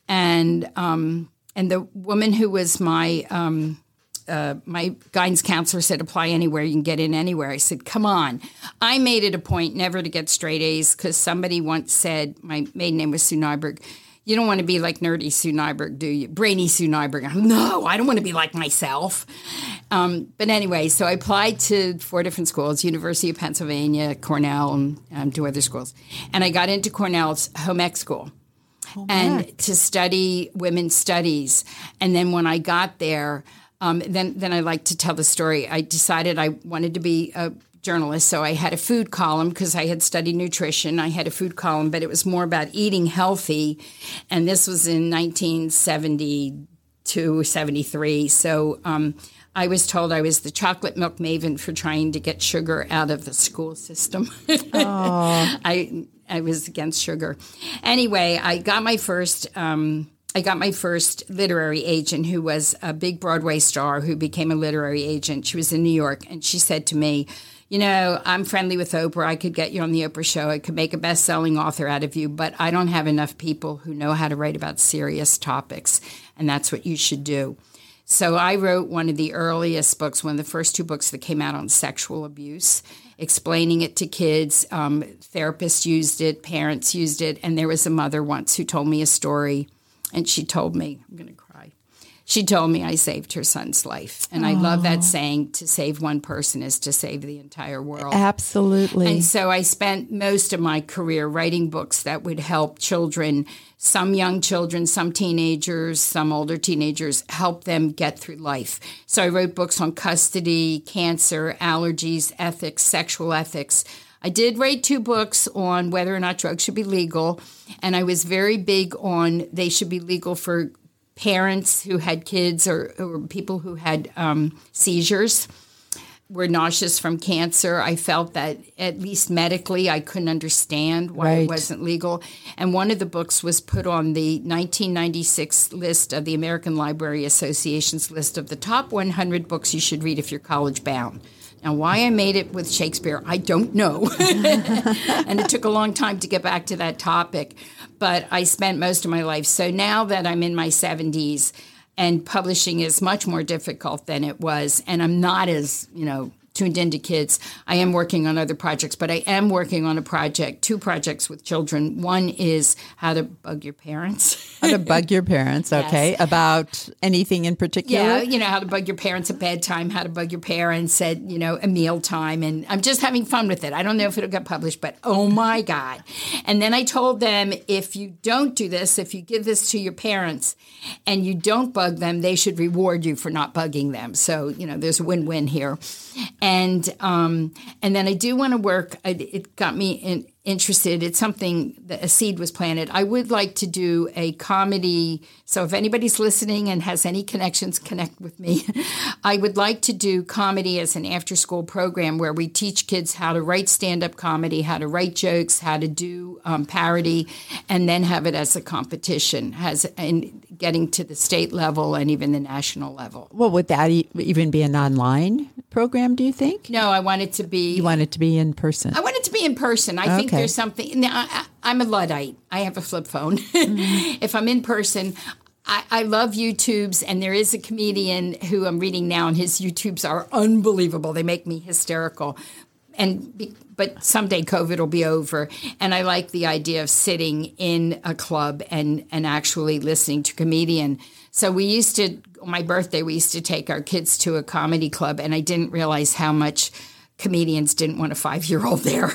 and um, and the woman who was my um, uh, my guidance counselor said, "Apply anywhere. You can get in anywhere." I said, "Come on." I made it a point never to get straight A's because somebody once said, my maiden name was Sue Nyberg, "You don't want to be like nerdy Sue Nyberg, do you? Brainy Sue Nyberg." I'm, no, I don't want to be like myself. Um, but anyway, so I applied to four different schools, University of Pennsylvania, Cornell, and um, two other schools. And I got into Cornell's home ec school and to study women's studies. And then when I got there, um, then, then I like to tell the story. I decided I wanted to be a journalist, so I had a food column because I had studied nutrition. I had a food column, but it was more about eating healthy, and this was in nineteen seventy-two, seventy-three. So um, I was told I was the chocolate milk maven for trying to get sugar out of the school system. Oh. I I was against sugar. Anyway, I got my first. Um, I got my first literary agent, who was a big Broadway star who became a literary agent. She was in New York, and she said to me, "You know, I'm friendly with Oprah. I could get you on the Oprah show. I could make a best-selling author out of you, but I don't have enough people who know how to write about serious topics, and that's what you should do." So I wrote one of the earliest books, one of the first two books that came out on sexual abuse, explaining it to kids. Um, therapists used it, parents used it, and there was a mother once who told me a story, and she told me, I'm going to cry, she told me I saved her son's life. And I love that saying, to save one person is to save the entire world. Absolutely. And so I spent most of my career writing books that would help children, some young children, some teenagers, some older teenagers, help them get through life. So I wrote books on custody, cancer, allergies, ethics, sexual ethics. I did write two books on whether or not drugs should be legal, and I was very big on they should be legal for parents who had kids or, or people who had um, seizures, were nauseous from cancer. I felt that, at least medically, I couldn't understand why Right. it wasn't legal. And one of the books was put on the nineteen ninety-six list of the American Library Association's list of the top one hundred books you should read if you're college bound. Now, why I made it with Shakespeare, I don't know. And it took a long time to get back to that topic. But I spent most of my life. So now that I'm in my seventies and publishing is much more difficult than it was, and I'm not as, you know, tuned into kids, I am working on other projects, but I am working on a project, two projects with children. One is how to bug your parents. How to bug your parents, okay. Yes. About anything in particular? Yeah, you know, how to bug your parents at bedtime, how to bug your parents at, you know, a mealtime. And I'm just having fun with it. I don't know if it'll get published, but oh my God. And then I told them, if you don't do this, if you give this to your parents and you don't bug them, they should reward you for not bugging them. So, you know, there's a win-win here. And um, and then I do want to work. It got me in, interested. It's something that a seed was planted. I would like to do a comedy. So if anybody's listening and has any connections, connect with me. I would like to do comedy as an after-school program where we teach kids how to write stand-up comedy, how to write jokes, how to do um, parody, and then have it as a competition, has and getting to the state level and even the national level. Well, would that e- even be an online program, do you think? No, I want it to be... You want it to be in person? I want it to be in person. I okay. think there's something... Now, I, I'm a Luddite. I have a flip phone. Mm-hmm. If I'm in person... I, I love YouTubes, and there is a comedian who I'm reading now, and his YouTubes are unbelievable. They make me hysterical. And be, but someday COVID will be over, and I like the idea of sitting in a club and, and actually listening to a comedian. So we used to, on my birthday, we used to take our kids to a comedy club, and I didn't realize how much comedians didn't want a five-year-old there.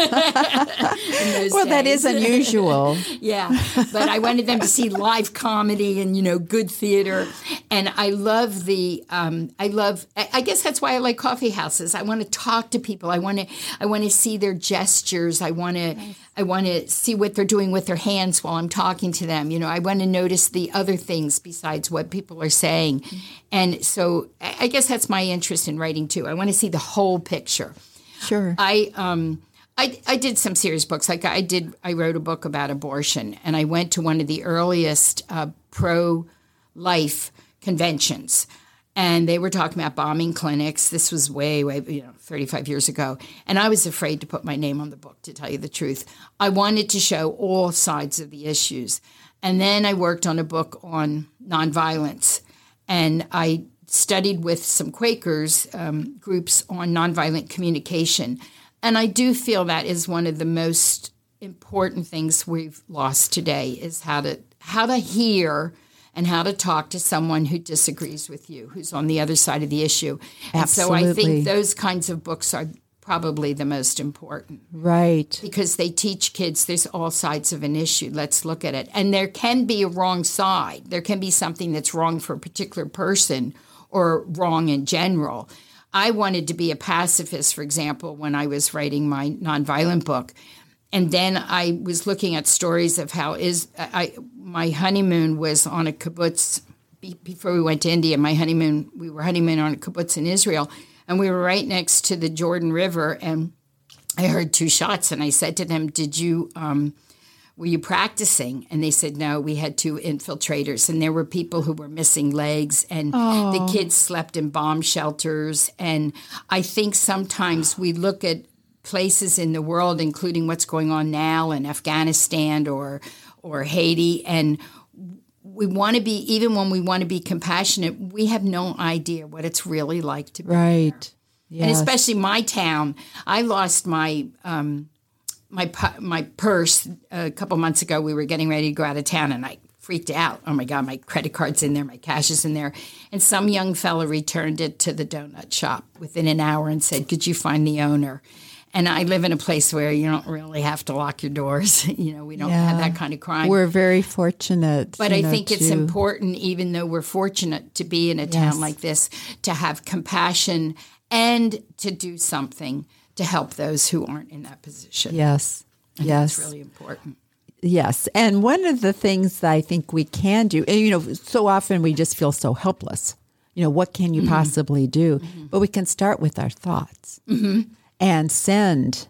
Well, that is unusual. Yeah, but I wanted them to see live comedy and, you know, good theater. And I love the, um, I love, I guess that's why I like coffee houses. I want to talk to people. I want to, I want to see their gestures. I want to, I want to see what they're doing with their hands while I'm talking to them. You know, I want to notice the other things besides what people are saying. Mm-hmm. And so I guess that's my interest in writing too. I want to see the whole picture. Sure. I um I I did some serious books. Like I did I wrote a book about abortion, and I went to one of the earliest uh, pro-life conventions. And they were talking about bombing clinics. This was way, way, you know, thirty-five years ago. And I was afraid to put my name on the book, to tell you the truth. I wanted to show all sides of the issues. And then I worked on a book on nonviolence. And I studied with some Quakers um, groups on nonviolent communication. And I do feel that is one of the most important things we've lost today, is how to how to hear and how to talk to someone who disagrees with you, who's on the other side of the issue. And Absolutely. so I think those kinds of books are probably the most important. Right. Because they teach kids there's all sides of an issue. Let's look at it. And there can be a wrong side. There can be something that's wrong for a particular person or wrong in general. I wanted to be a pacifist, for example, when I was writing my nonviolent book. And then I was looking at stories of how is I my honeymoon was on a kibbutz before we went to India. My honeymoon, we were honeymooning on a kibbutz in Israel, and we were right next to the Jordan River. And I heard two shots, and I said to them, "Did you um, were you practicing?" And they said, "No, we had two infiltrators." And there were people who were missing legs, and oh. the kids slept in bomb shelters. And I think sometimes we look at places in the world, including what's going on now in Afghanistan or or Haiti, and we want to be, even when we want to be compassionate, we have no idea what it's really like to be right. there. Yes. And especially my town. I lost my um, my my purse a couple months ago. We were getting ready to go out of town, and I freaked out. Oh, my God, my credit card's in there, my cash is in there. And some young fella returned it to the donut shop within an hour and said, "Could you find the owner?" And I live in a place where you don't really have to lock your doors. You know, we don't yeah. have that kind of crime. We're very fortunate. But I know, think it's to... important, even though we're fortunate to be in a yes. town like this, to have compassion and to do something to help those who aren't in that position. Yes, I yes. It's really important. Yes. And one of the things that I think we can do, and, you know, so often we just feel so helpless. You know, what can you mm-hmm. possibly do? Mm-hmm. But we can start with our thoughts. Mm-hmm. And send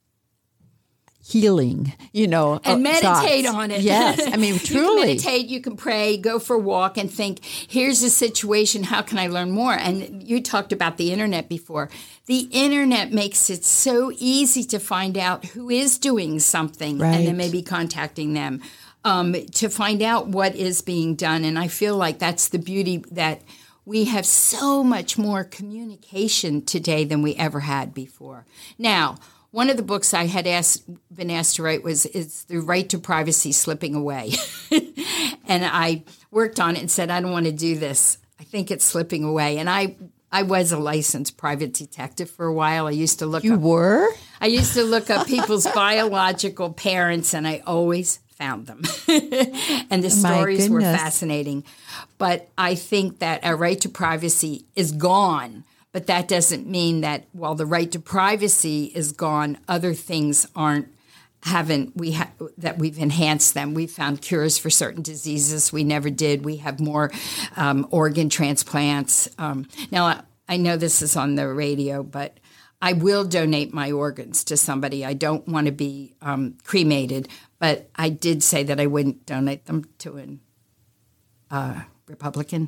healing, you know, and meditate thoughts. on it. Yes, I mean, truly. You can meditate, you can pray, go for a walk and think, here's a situation, how can I learn more? And you talked about the internet before. The internet makes it so easy to find out who is doing something right. and then maybe contacting them um, to find out what is being done. And I feel like that's the beauty, that we have so much more communication today than we ever had before. Now, one of the books I had asked, been asked to write was is The Right to Privacy Slipping Away. And I worked on it and said, I don't want to do this. I think it's slipping away. And I I was a licensed private detective for a while. I used to look You up, were? I used to look up people's biological parents, and I always found them. And the stories were fascinating. But I think that our right to privacy is gone But that doesn't mean that while the right to privacy is gone, other things aren't, haven't, we ha- that we've enhanced them. We've found cures for certain diseases we never did. We have more um, organ transplants. Um, now, I, I know this is on the radio, but I will donate my organs to somebody. I don't want to be um, cremated, but I did say that I wouldn't donate them to an uh, Republican.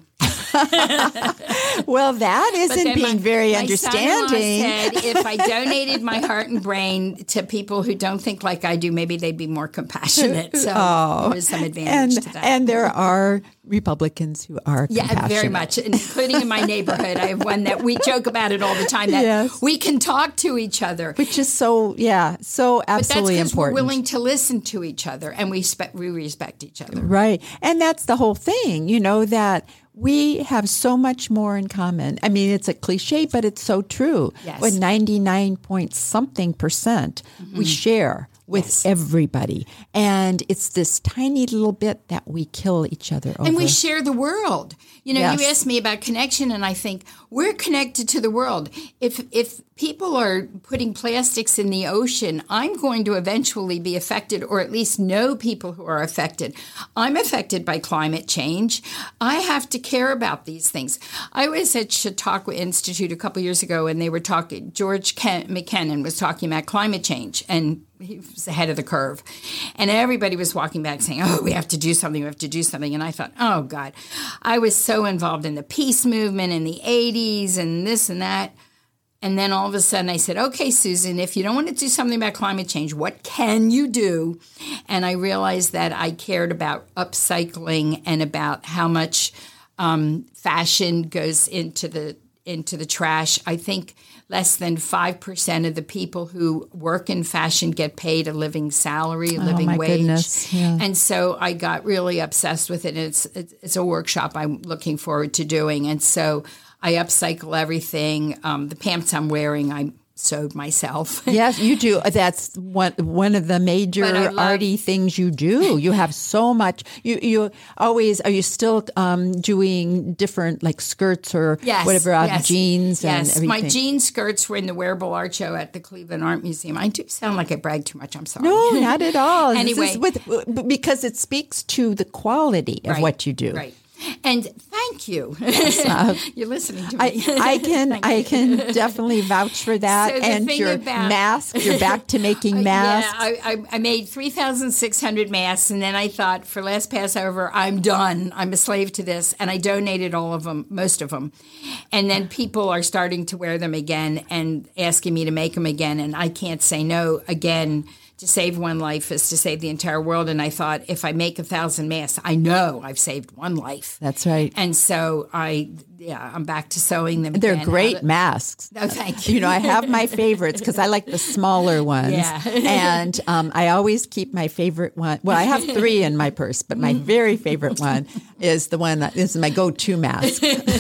Well, that isn't being my, very my understanding. Son-in-law said if I donated my heart and brain to people who don't think like I do, maybe they'd be more compassionate. So Oh, there's some advantage and, to that. and there are Republicans who are Yeah, compassionate. very much, including in my neighborhood. I have one that we joke about it all the time, that Yes. we can talk to each other. Which is so, yeah, so absolutely But that's because we're important. willing to listen to each other, and we, spe- we respect each other. Right. And that's the whole thing, you know, that we have so much more in common. I mean, it's a cliche, but it's so true. Yes. With ninety-nine point something percent we share with Yes. everybody. And it's this tiny little bit that we kill each other over. And we share the world. You know, Yes. you asked me about connection, and I think we're connected to the world. If if people are putting plastics in the ocean, I'm going to eventually be affected, or at least know people who are affected. I'm affected by climate change. I have to care about these things. I was at Chautauqua Institute a couple years ago, and they were talking, George Ken, McKinnon was talking about climate change, and he was ahead of the curve. And everybody was walking back saying, oh, we have to do something, we have to do something. And I thought, oh, God, I was so involved in the peace movement in the eighties and this and that. And then all of a sudden I said, okay, Susan, if you don't want to do something about climate change, what can you do? And I realized that I cared about upcycling and about how much um, fashion goes into the into the trash. I think less than five percent of the people who work in fashion get paid a living salary, a Oh, living my wage. goodness, yeah. And so I got really obsessed with it. It's, it's a workshop I'm looking forward to doing. And so I upcycle everything. Um, the pants I'm wearing, I sewed myself. Yes, you do. That's one one of the major But I love- arty things you do. You have so much. You you always are. You still um, doing different like skirts or Yes, whatever out of yes, jeans and yes. everything. My jean skirts were in the Wearable Art Show at the Cleveland Art Museum. I do sound like I brag too much. I'm sorry. No, not at all. This Anyway. is with, because it speaks to the quality of Right, what you do. Right. And thank you. You're listening to me. I, I can I can definitely vouch for that. So the and thing your about- mask, you're back to making masks. Yeah, I, I, I made three thousand six hundred masks, and then I thought, for last Passover, I'm done. I'm a slave to this. And I donated all of them, most of them. And then people are starting to wear them again and asking me to make them again. And I can't say no again. To save one life is to save the entire world. And I thought, if I make a thousand masks, I know I've saved one life. That's right. And so I, yeah, I'm back to sewing them. They're again. great How to- masks. Oh, thank you. You know, I have my favorites because I like the smaller ones. Yeah. And um, I always keep my favorite one. Well, I have three in my purse, but my very favorite one is the one that is my go-to mask.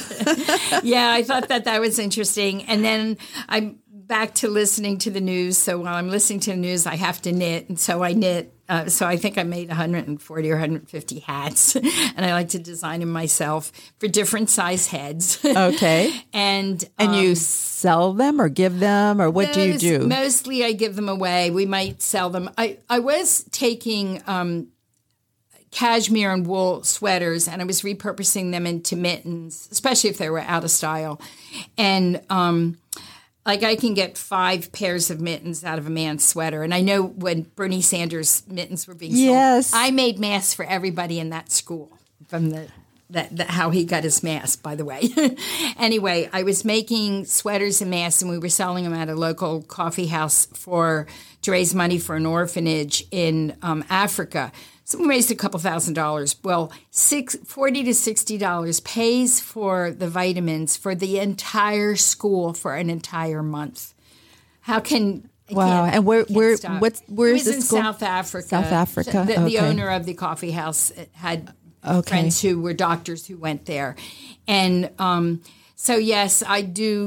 Yeah, I thought that that was interesting. And then I'm back to listening to the news. So while I'm listening to the news, I have to knit. And so I knit. Uh, so I think I made one hundred forty or one hundred fifty hats. And I like to design them myself for different size heads. Okay. and And um, you sell them or give them or what do you those- do? Mostly I give them away. We might sell them. I, I was taking um, cashmere and wool sweaters, and I was repurposing them into mittens, especially if they were out of style. And um, like I can get five pairs of mittens out of a man's sweater. And I know when Bernie Sanders mittens were being sold, Yes. I made masks for everybody in that school from the that, that how he got his mask, by the way. Anyway, I was making sweaters and masks, and we were selling them at a local coffee house for to raise money for an orphanage in um, Africa. So we raised a couple thousand dollars. Well, six, forty to sixty dollars pays for the vitamins for the entire school for an entire month. How can I Wow. can't- And where- can't where- stop. what's- where it is was this in school? South Africa. South Africa? The, the Okay. owner of the coffee house had Okay. friends who were doctors who went there, and um, so yes, I do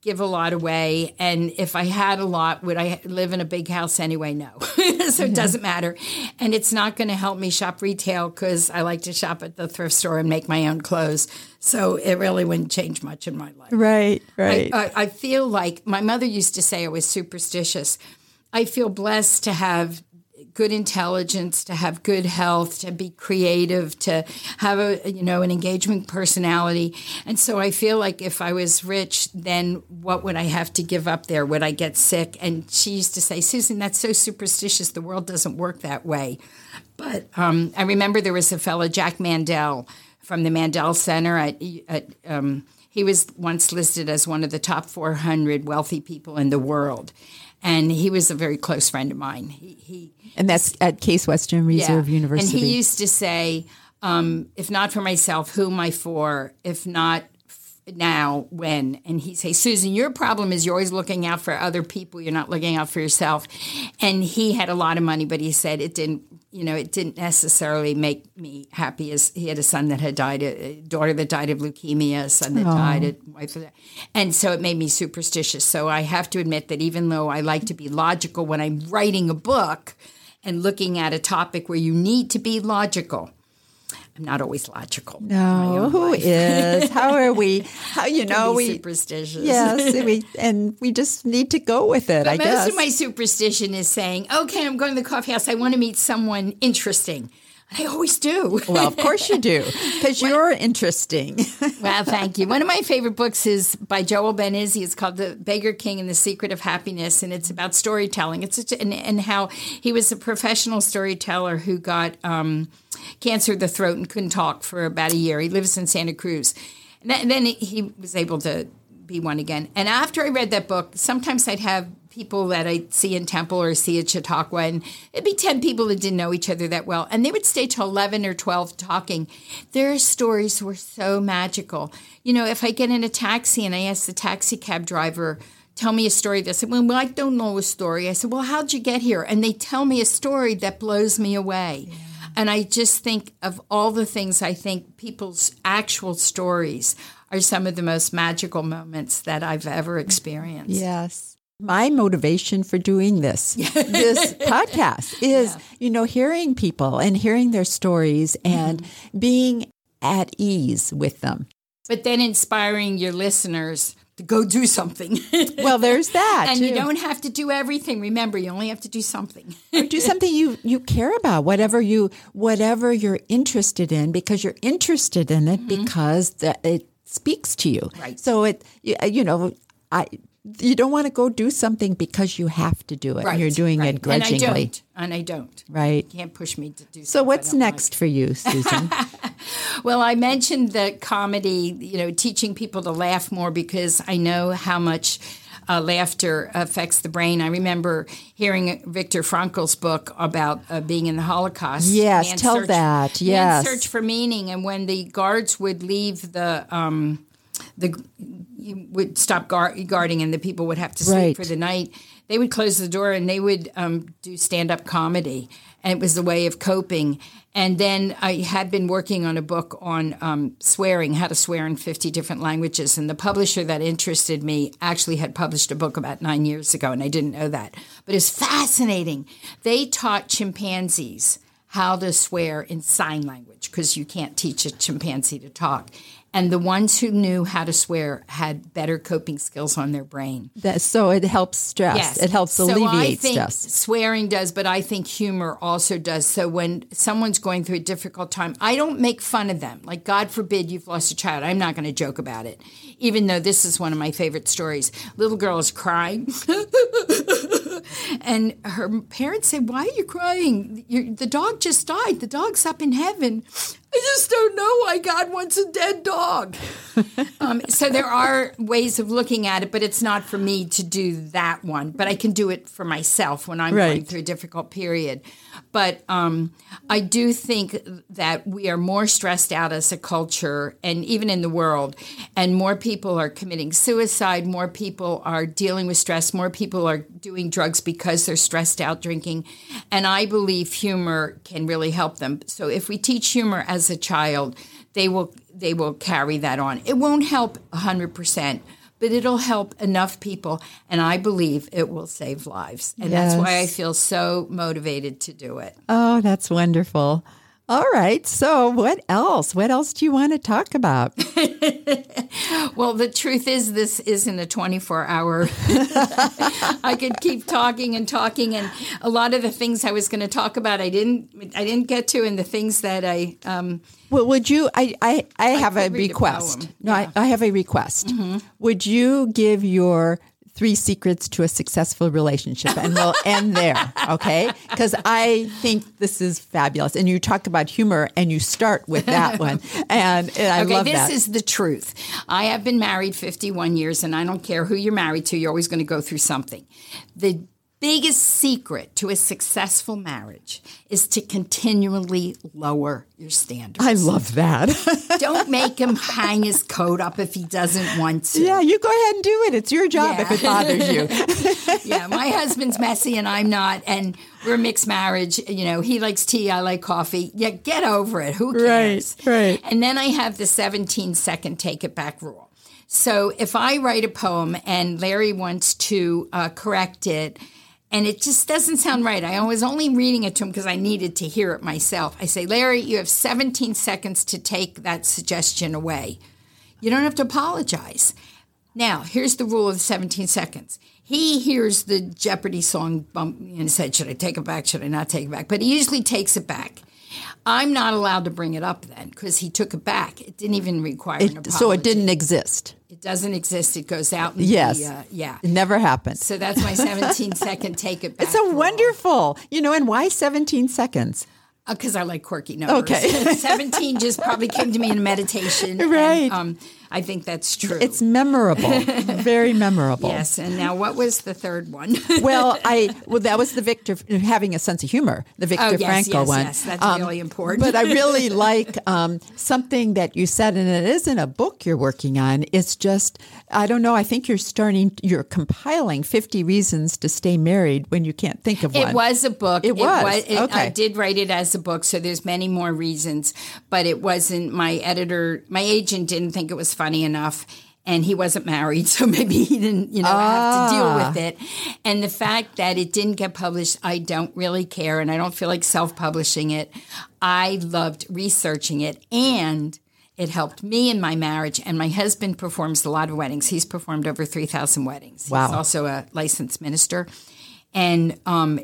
give a lot away. And if I had a lot, would I live in a big house anyway? No. So it doesn't matter. And it's not going to help me shop retail because I like to shop at the thrift store and make my own clothes. So it really wouldn't change much in my life. Right, right. I, I, I feel like my mother used to say I was superstitious. I feel blessed to have good intelligence, to have good health, to be creative, to have a, you know, an engagement personality. And so I feel like if I was rich, then what would I have to give up there? Would I get sick? And she used to say, Susan, that's so superstitious. The world doesn't work that way. But um, I remember there was a fellow, Jack Mandel, from the Mandel Center. At, at, um, he was once listed as one of the top four hundred wealthy people in the world. And he was a very close friend of mine. He, he And that's at Case Western Reserve yeah. University. And he used to say, um, if not for myself, who am I for? If not f- now, when? And he'd say, Susan, your problem is you're always looking out for other people. You're not looking out for yourself. And he had a lot of money, but he said it didn't, you know, it didn't necessarily make me happy. As he had a son that had died, a daughter that died of leukemia, a son that Aww. died, a wife of that. And so it made me superstitious. So I have to admit that even though I like to be logical when I'm writing a book and looking at a topic where you need to be logical, I'm not always logical. No, who is? How are we? How you know we superstitious? Yes, we and we just need to go with it. But I most guess. of my superstition is saying, "Okay, I'm going to the coffee house. I want to meet someone interesting." And I always do. Well, of course you do, because you're interesting. Well, thank you. One of my favorite books is by Joel Ben Izzy. It's called The Beggar King and the Secret of Happiness, and it's about storytelling. It's such a, and, and how he was a professional storyteller who got um, cancer of the throat and couldn't talk for about a year. He lives in Santa Cruz. And then, then he was able to be one again. And after I read that book, sometimes I'd have people that I'd see in Temple or see at Chautauqua, and it'd be ten people that didn't know each other that well, and they would stay till eleven or twelve talking. Their stories were so magical. You know, if I get in a taxi and I ask the taxi cab driver, tell me a story, they said, well, I don't know a story. I said, well, how'd you get here? And they tell me a story that blows me away. Yeah. And I just think of all the things, I think people's actual stories are some of the most magical moments that I've ever experienced. Yes. My motivation for doing this, this podcast is, yeah. you know, hearing people and hearing their stories and mm-hmm. being at ease with them. But then inspiring your listeners to go do something. Well, there's that. And too. You don't have to do everything. Remember, you only have to do something. Or do something you, you care about, whatever you whatever you're interested in, because you're interested in it mm-hmm. because the, it speaks to you. Right. So it, you, you know, I. You don't want to go do something because you have to do it. Right, You're doing right. it grudgingly. And I don't. And I don't. Right. You can't push me to do so what's next like. for you, Susan? Well, I mentioned the comedy, you know, teaching people to laugh more because I know how much uh, laughter affects the brain. I remember hearing Viktor Frankl's book about uh, being in the Holocaust. Yes, Man's tell search, that. Yes. Man's search for meaning. And when the guards would leave the... Um, the you would stop guard, guarding and the people would have to sleep right. for the night. They would close the door and they would um, do stand-up comedy. And it was a way of coping. And then I had been working on a book on um, swearing, how to swear in fifty different languages. And the publisher that interested me actually had published a book about nine years ago, and I didn't know that. But it's fascinating. They taught chimpanzees how to swear in sign language because you can't teach a chimpanzee to talk. And the ones who knew how to swear had better coping skills on their brain. That, so it helps stress. Yes. It helps so alleviate I think stress. Swearing does, but I think humor also does. So when someone's going through a difficult time, I don't make fun of them. Like, God forbid you've lost a child. I'm not going to joke about it, even though this is one of my favorite stories. Little girl is crying. And her parents say, why are you crying? You're, the dog just died. The dog's up in heaven. I just don't know why God wants a dead dog. um, so there are ways of looking at it, but it's not for me to do that one. But I can do it for myself when I'm right. going through a difficult period. But um, I do think that we are more stressed out as a culture and even in the world. And more people are committing suicide. More people are dealing with stress. More people are doing drugs because they're stressed out drinking. And I believe humor can really help them. So if we teach humor as a child, they will they will carry that on. It won't help one hundred percent, but it'll help enough people. And I believe it will save lives. And Yes. that's why I feel so motivated to do it. Oh, that's wonderful. All right. So what else? What else do you want to talk about? Well, the truth is, this isn't a twenty-four hour. I could keep talking and talking, and a lot of the things I was going to talk about, I didn't. I didn't get to, and the things that I. Um, Well, would you? I I, I have a could read a request. poem. No, I, I have a request. Would you give your three secrets to a successful relationship, and we'll end there, okay? Because I think this is fabulous, and you talk about humor, and you start with that one, and, and I okay, love this that. is the truth. I have been married fifty-one years, and I don't care who you're married to, you're always going to go through something. The biggest secret to a successful marriage is to continually lower your standards. I love that. Don't make him hang his coat up if he doesn't want to. Yeah, you go ahead and do it. It's your job Yeah. if it bothers you. Yeah, my husband's messy and I'm not, and we're a mixed marriage. You know, he likes tea, I like coffee. Yeah, get over it. Who cares? Right, right. And then I have the seventeen second take it back rule. So if I write a poem and Larry wants to uh, correct it, and it just doesn't sound right. I was only reading it to him because I needed to hear it myself. I say, Larry, you have seventeen seconds to take that suggestion away. You don't have to apologize. Now, here's the rule of the seventeen seconds. He hears the Jeopardy song bump and said, should I take it back? Should I not take it back? But he usually takes it back. I'm not allowed to bring it up then because he took it back. It didn't even require an It, apology. so it didn't exist. It doesn't exist. It goes out. In Yes. The, uh, yeah. It never happened. So that's my seventeen second take it back. It's a rule. wonderful, you know, and why seventeen seconds? Because I like quirky numbers. Okay. seventeen just probably came to me in a meditation. Right. And, um, I think that's true. It's memorable, very memorable. Yes. And now what was the third one? Well, I well that was the Victor having a sense of humor, the Victor Oh, yes, Frankl yes, one. yes. That's really important. But I really like um, something that you said, and it isn't a book you're working on. It's just I don't know. I think you're starting. You're compiling fifty reasons to stay married when you can't think of one. It was a book. It was. it- Okay. I did write it as a book, so there's many more reasons. But it wasn't. My editor, my agent, didn't think it was funny enough. And he wasn't married, so maybe he didn't, you know, have to deal with it. And the fact that it didn't get published, I don't really care, and I don't feel like self-publishing it. I loved researching it, and it helped me in my marriage. And my husband performs a lot of weddings. He's performed over three thousand weddings. Wow. He's also a licensed minister. And um,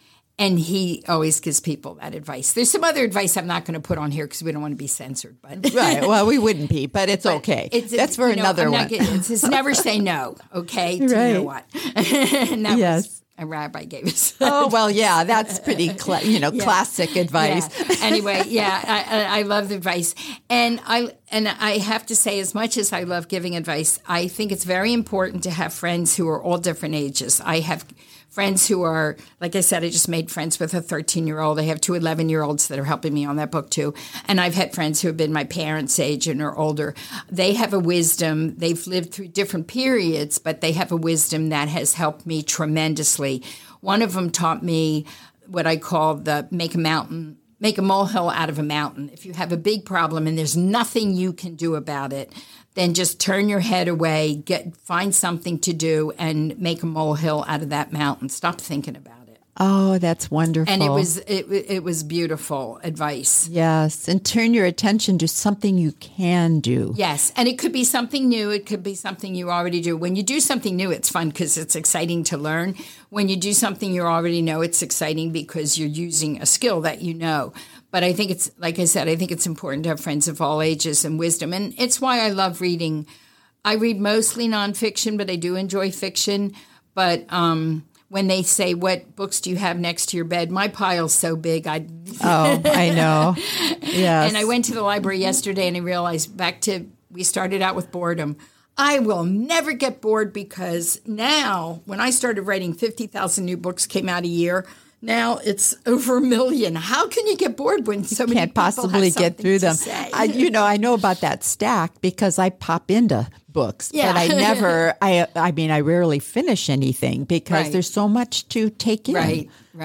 and he always gives people that advice. There's some other advice I'm not going to put on here because we don't want to be censored. But Right. Well, we wouldn't be, but it's okay. It's, That's for you know, another I'm one. not getting- it's, it's never say no, okay? Do you Right. know what? And that Yes. was a rabbi gave us. Oh well, yeah, that's pretty, cla- you know, Yeah. classic advice. Yeah. Anyway, yeah, I, I I love the advice, and I and I have to say, as much as I love giving advice, I think it's very important to have friends who are all different ages. I have friends who are, like I said, I just made friends with a thirteen-year-old. I have two eleven-year-olds that are helping me on that book too, and I've had friends who have been my parents' age and are older. They have a wisdom. They've lived through different periods, but they have a wisdom that has helped me tremendously. One of them taught me what I call the make a mountain, make a molehill out of a mountain. If you have a big problem and there's nothing you can do about it, then just turn your head away, get find something to do, and make a molehill out of that mountain. Stop thinking about it. Oh, that's wonderful. And it was it, it was beautiful advice. Yes, and turn your attention to something you can do. Yes, and it could be something new. It could be something you already do. When you do something new, it's fun because it's exciting to learn. When you do something you already know, it's exciting because you're using a skill that you know. But I think it's, like I said, I think it's important to have friends of all ages and wisdom. And it's why I love reading. I read mostly nonfiction, but I do enjoy fiction. But um, when they say, what books do you have next to your bed? My pile's so big. I Oh, I know. Yes. And I went to the library yesterday and I realized back to, we started out with boredom. I will never get bored because now, when I started writing, fifty thousand new books came out a year. Now it's over a million. How can you get bored when so many Can't people possibly have get something through to them. say? I, you know, I know about that stack because I pop into books, Yeah. but I never. I I mean, I rarely finish anything because Right. there's so much to take in. Right, right.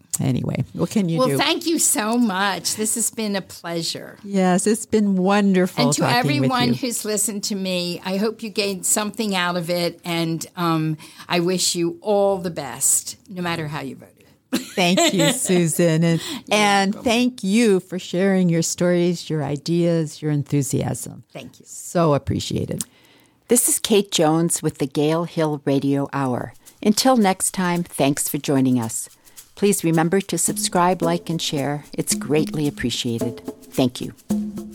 Anyway, what can you well, do? Well, thank you so much. This has been a pleasure. Yes, it's been wonderful. And to talking everyone with you. who's listened to me, I hope you gained something out of it. And um, I wish you all the best, no matter how you voted. Thank you, Susan. And, and thank you for sharing your stories, your ideas, your enthusiasm. Thank you. So appreciated. This is Kate Jones with the Gale Hill Radio Hour. Until next time, thanks for joining us. Please remember to subscribe, like, and share. It's greatly appreciated. Thank you.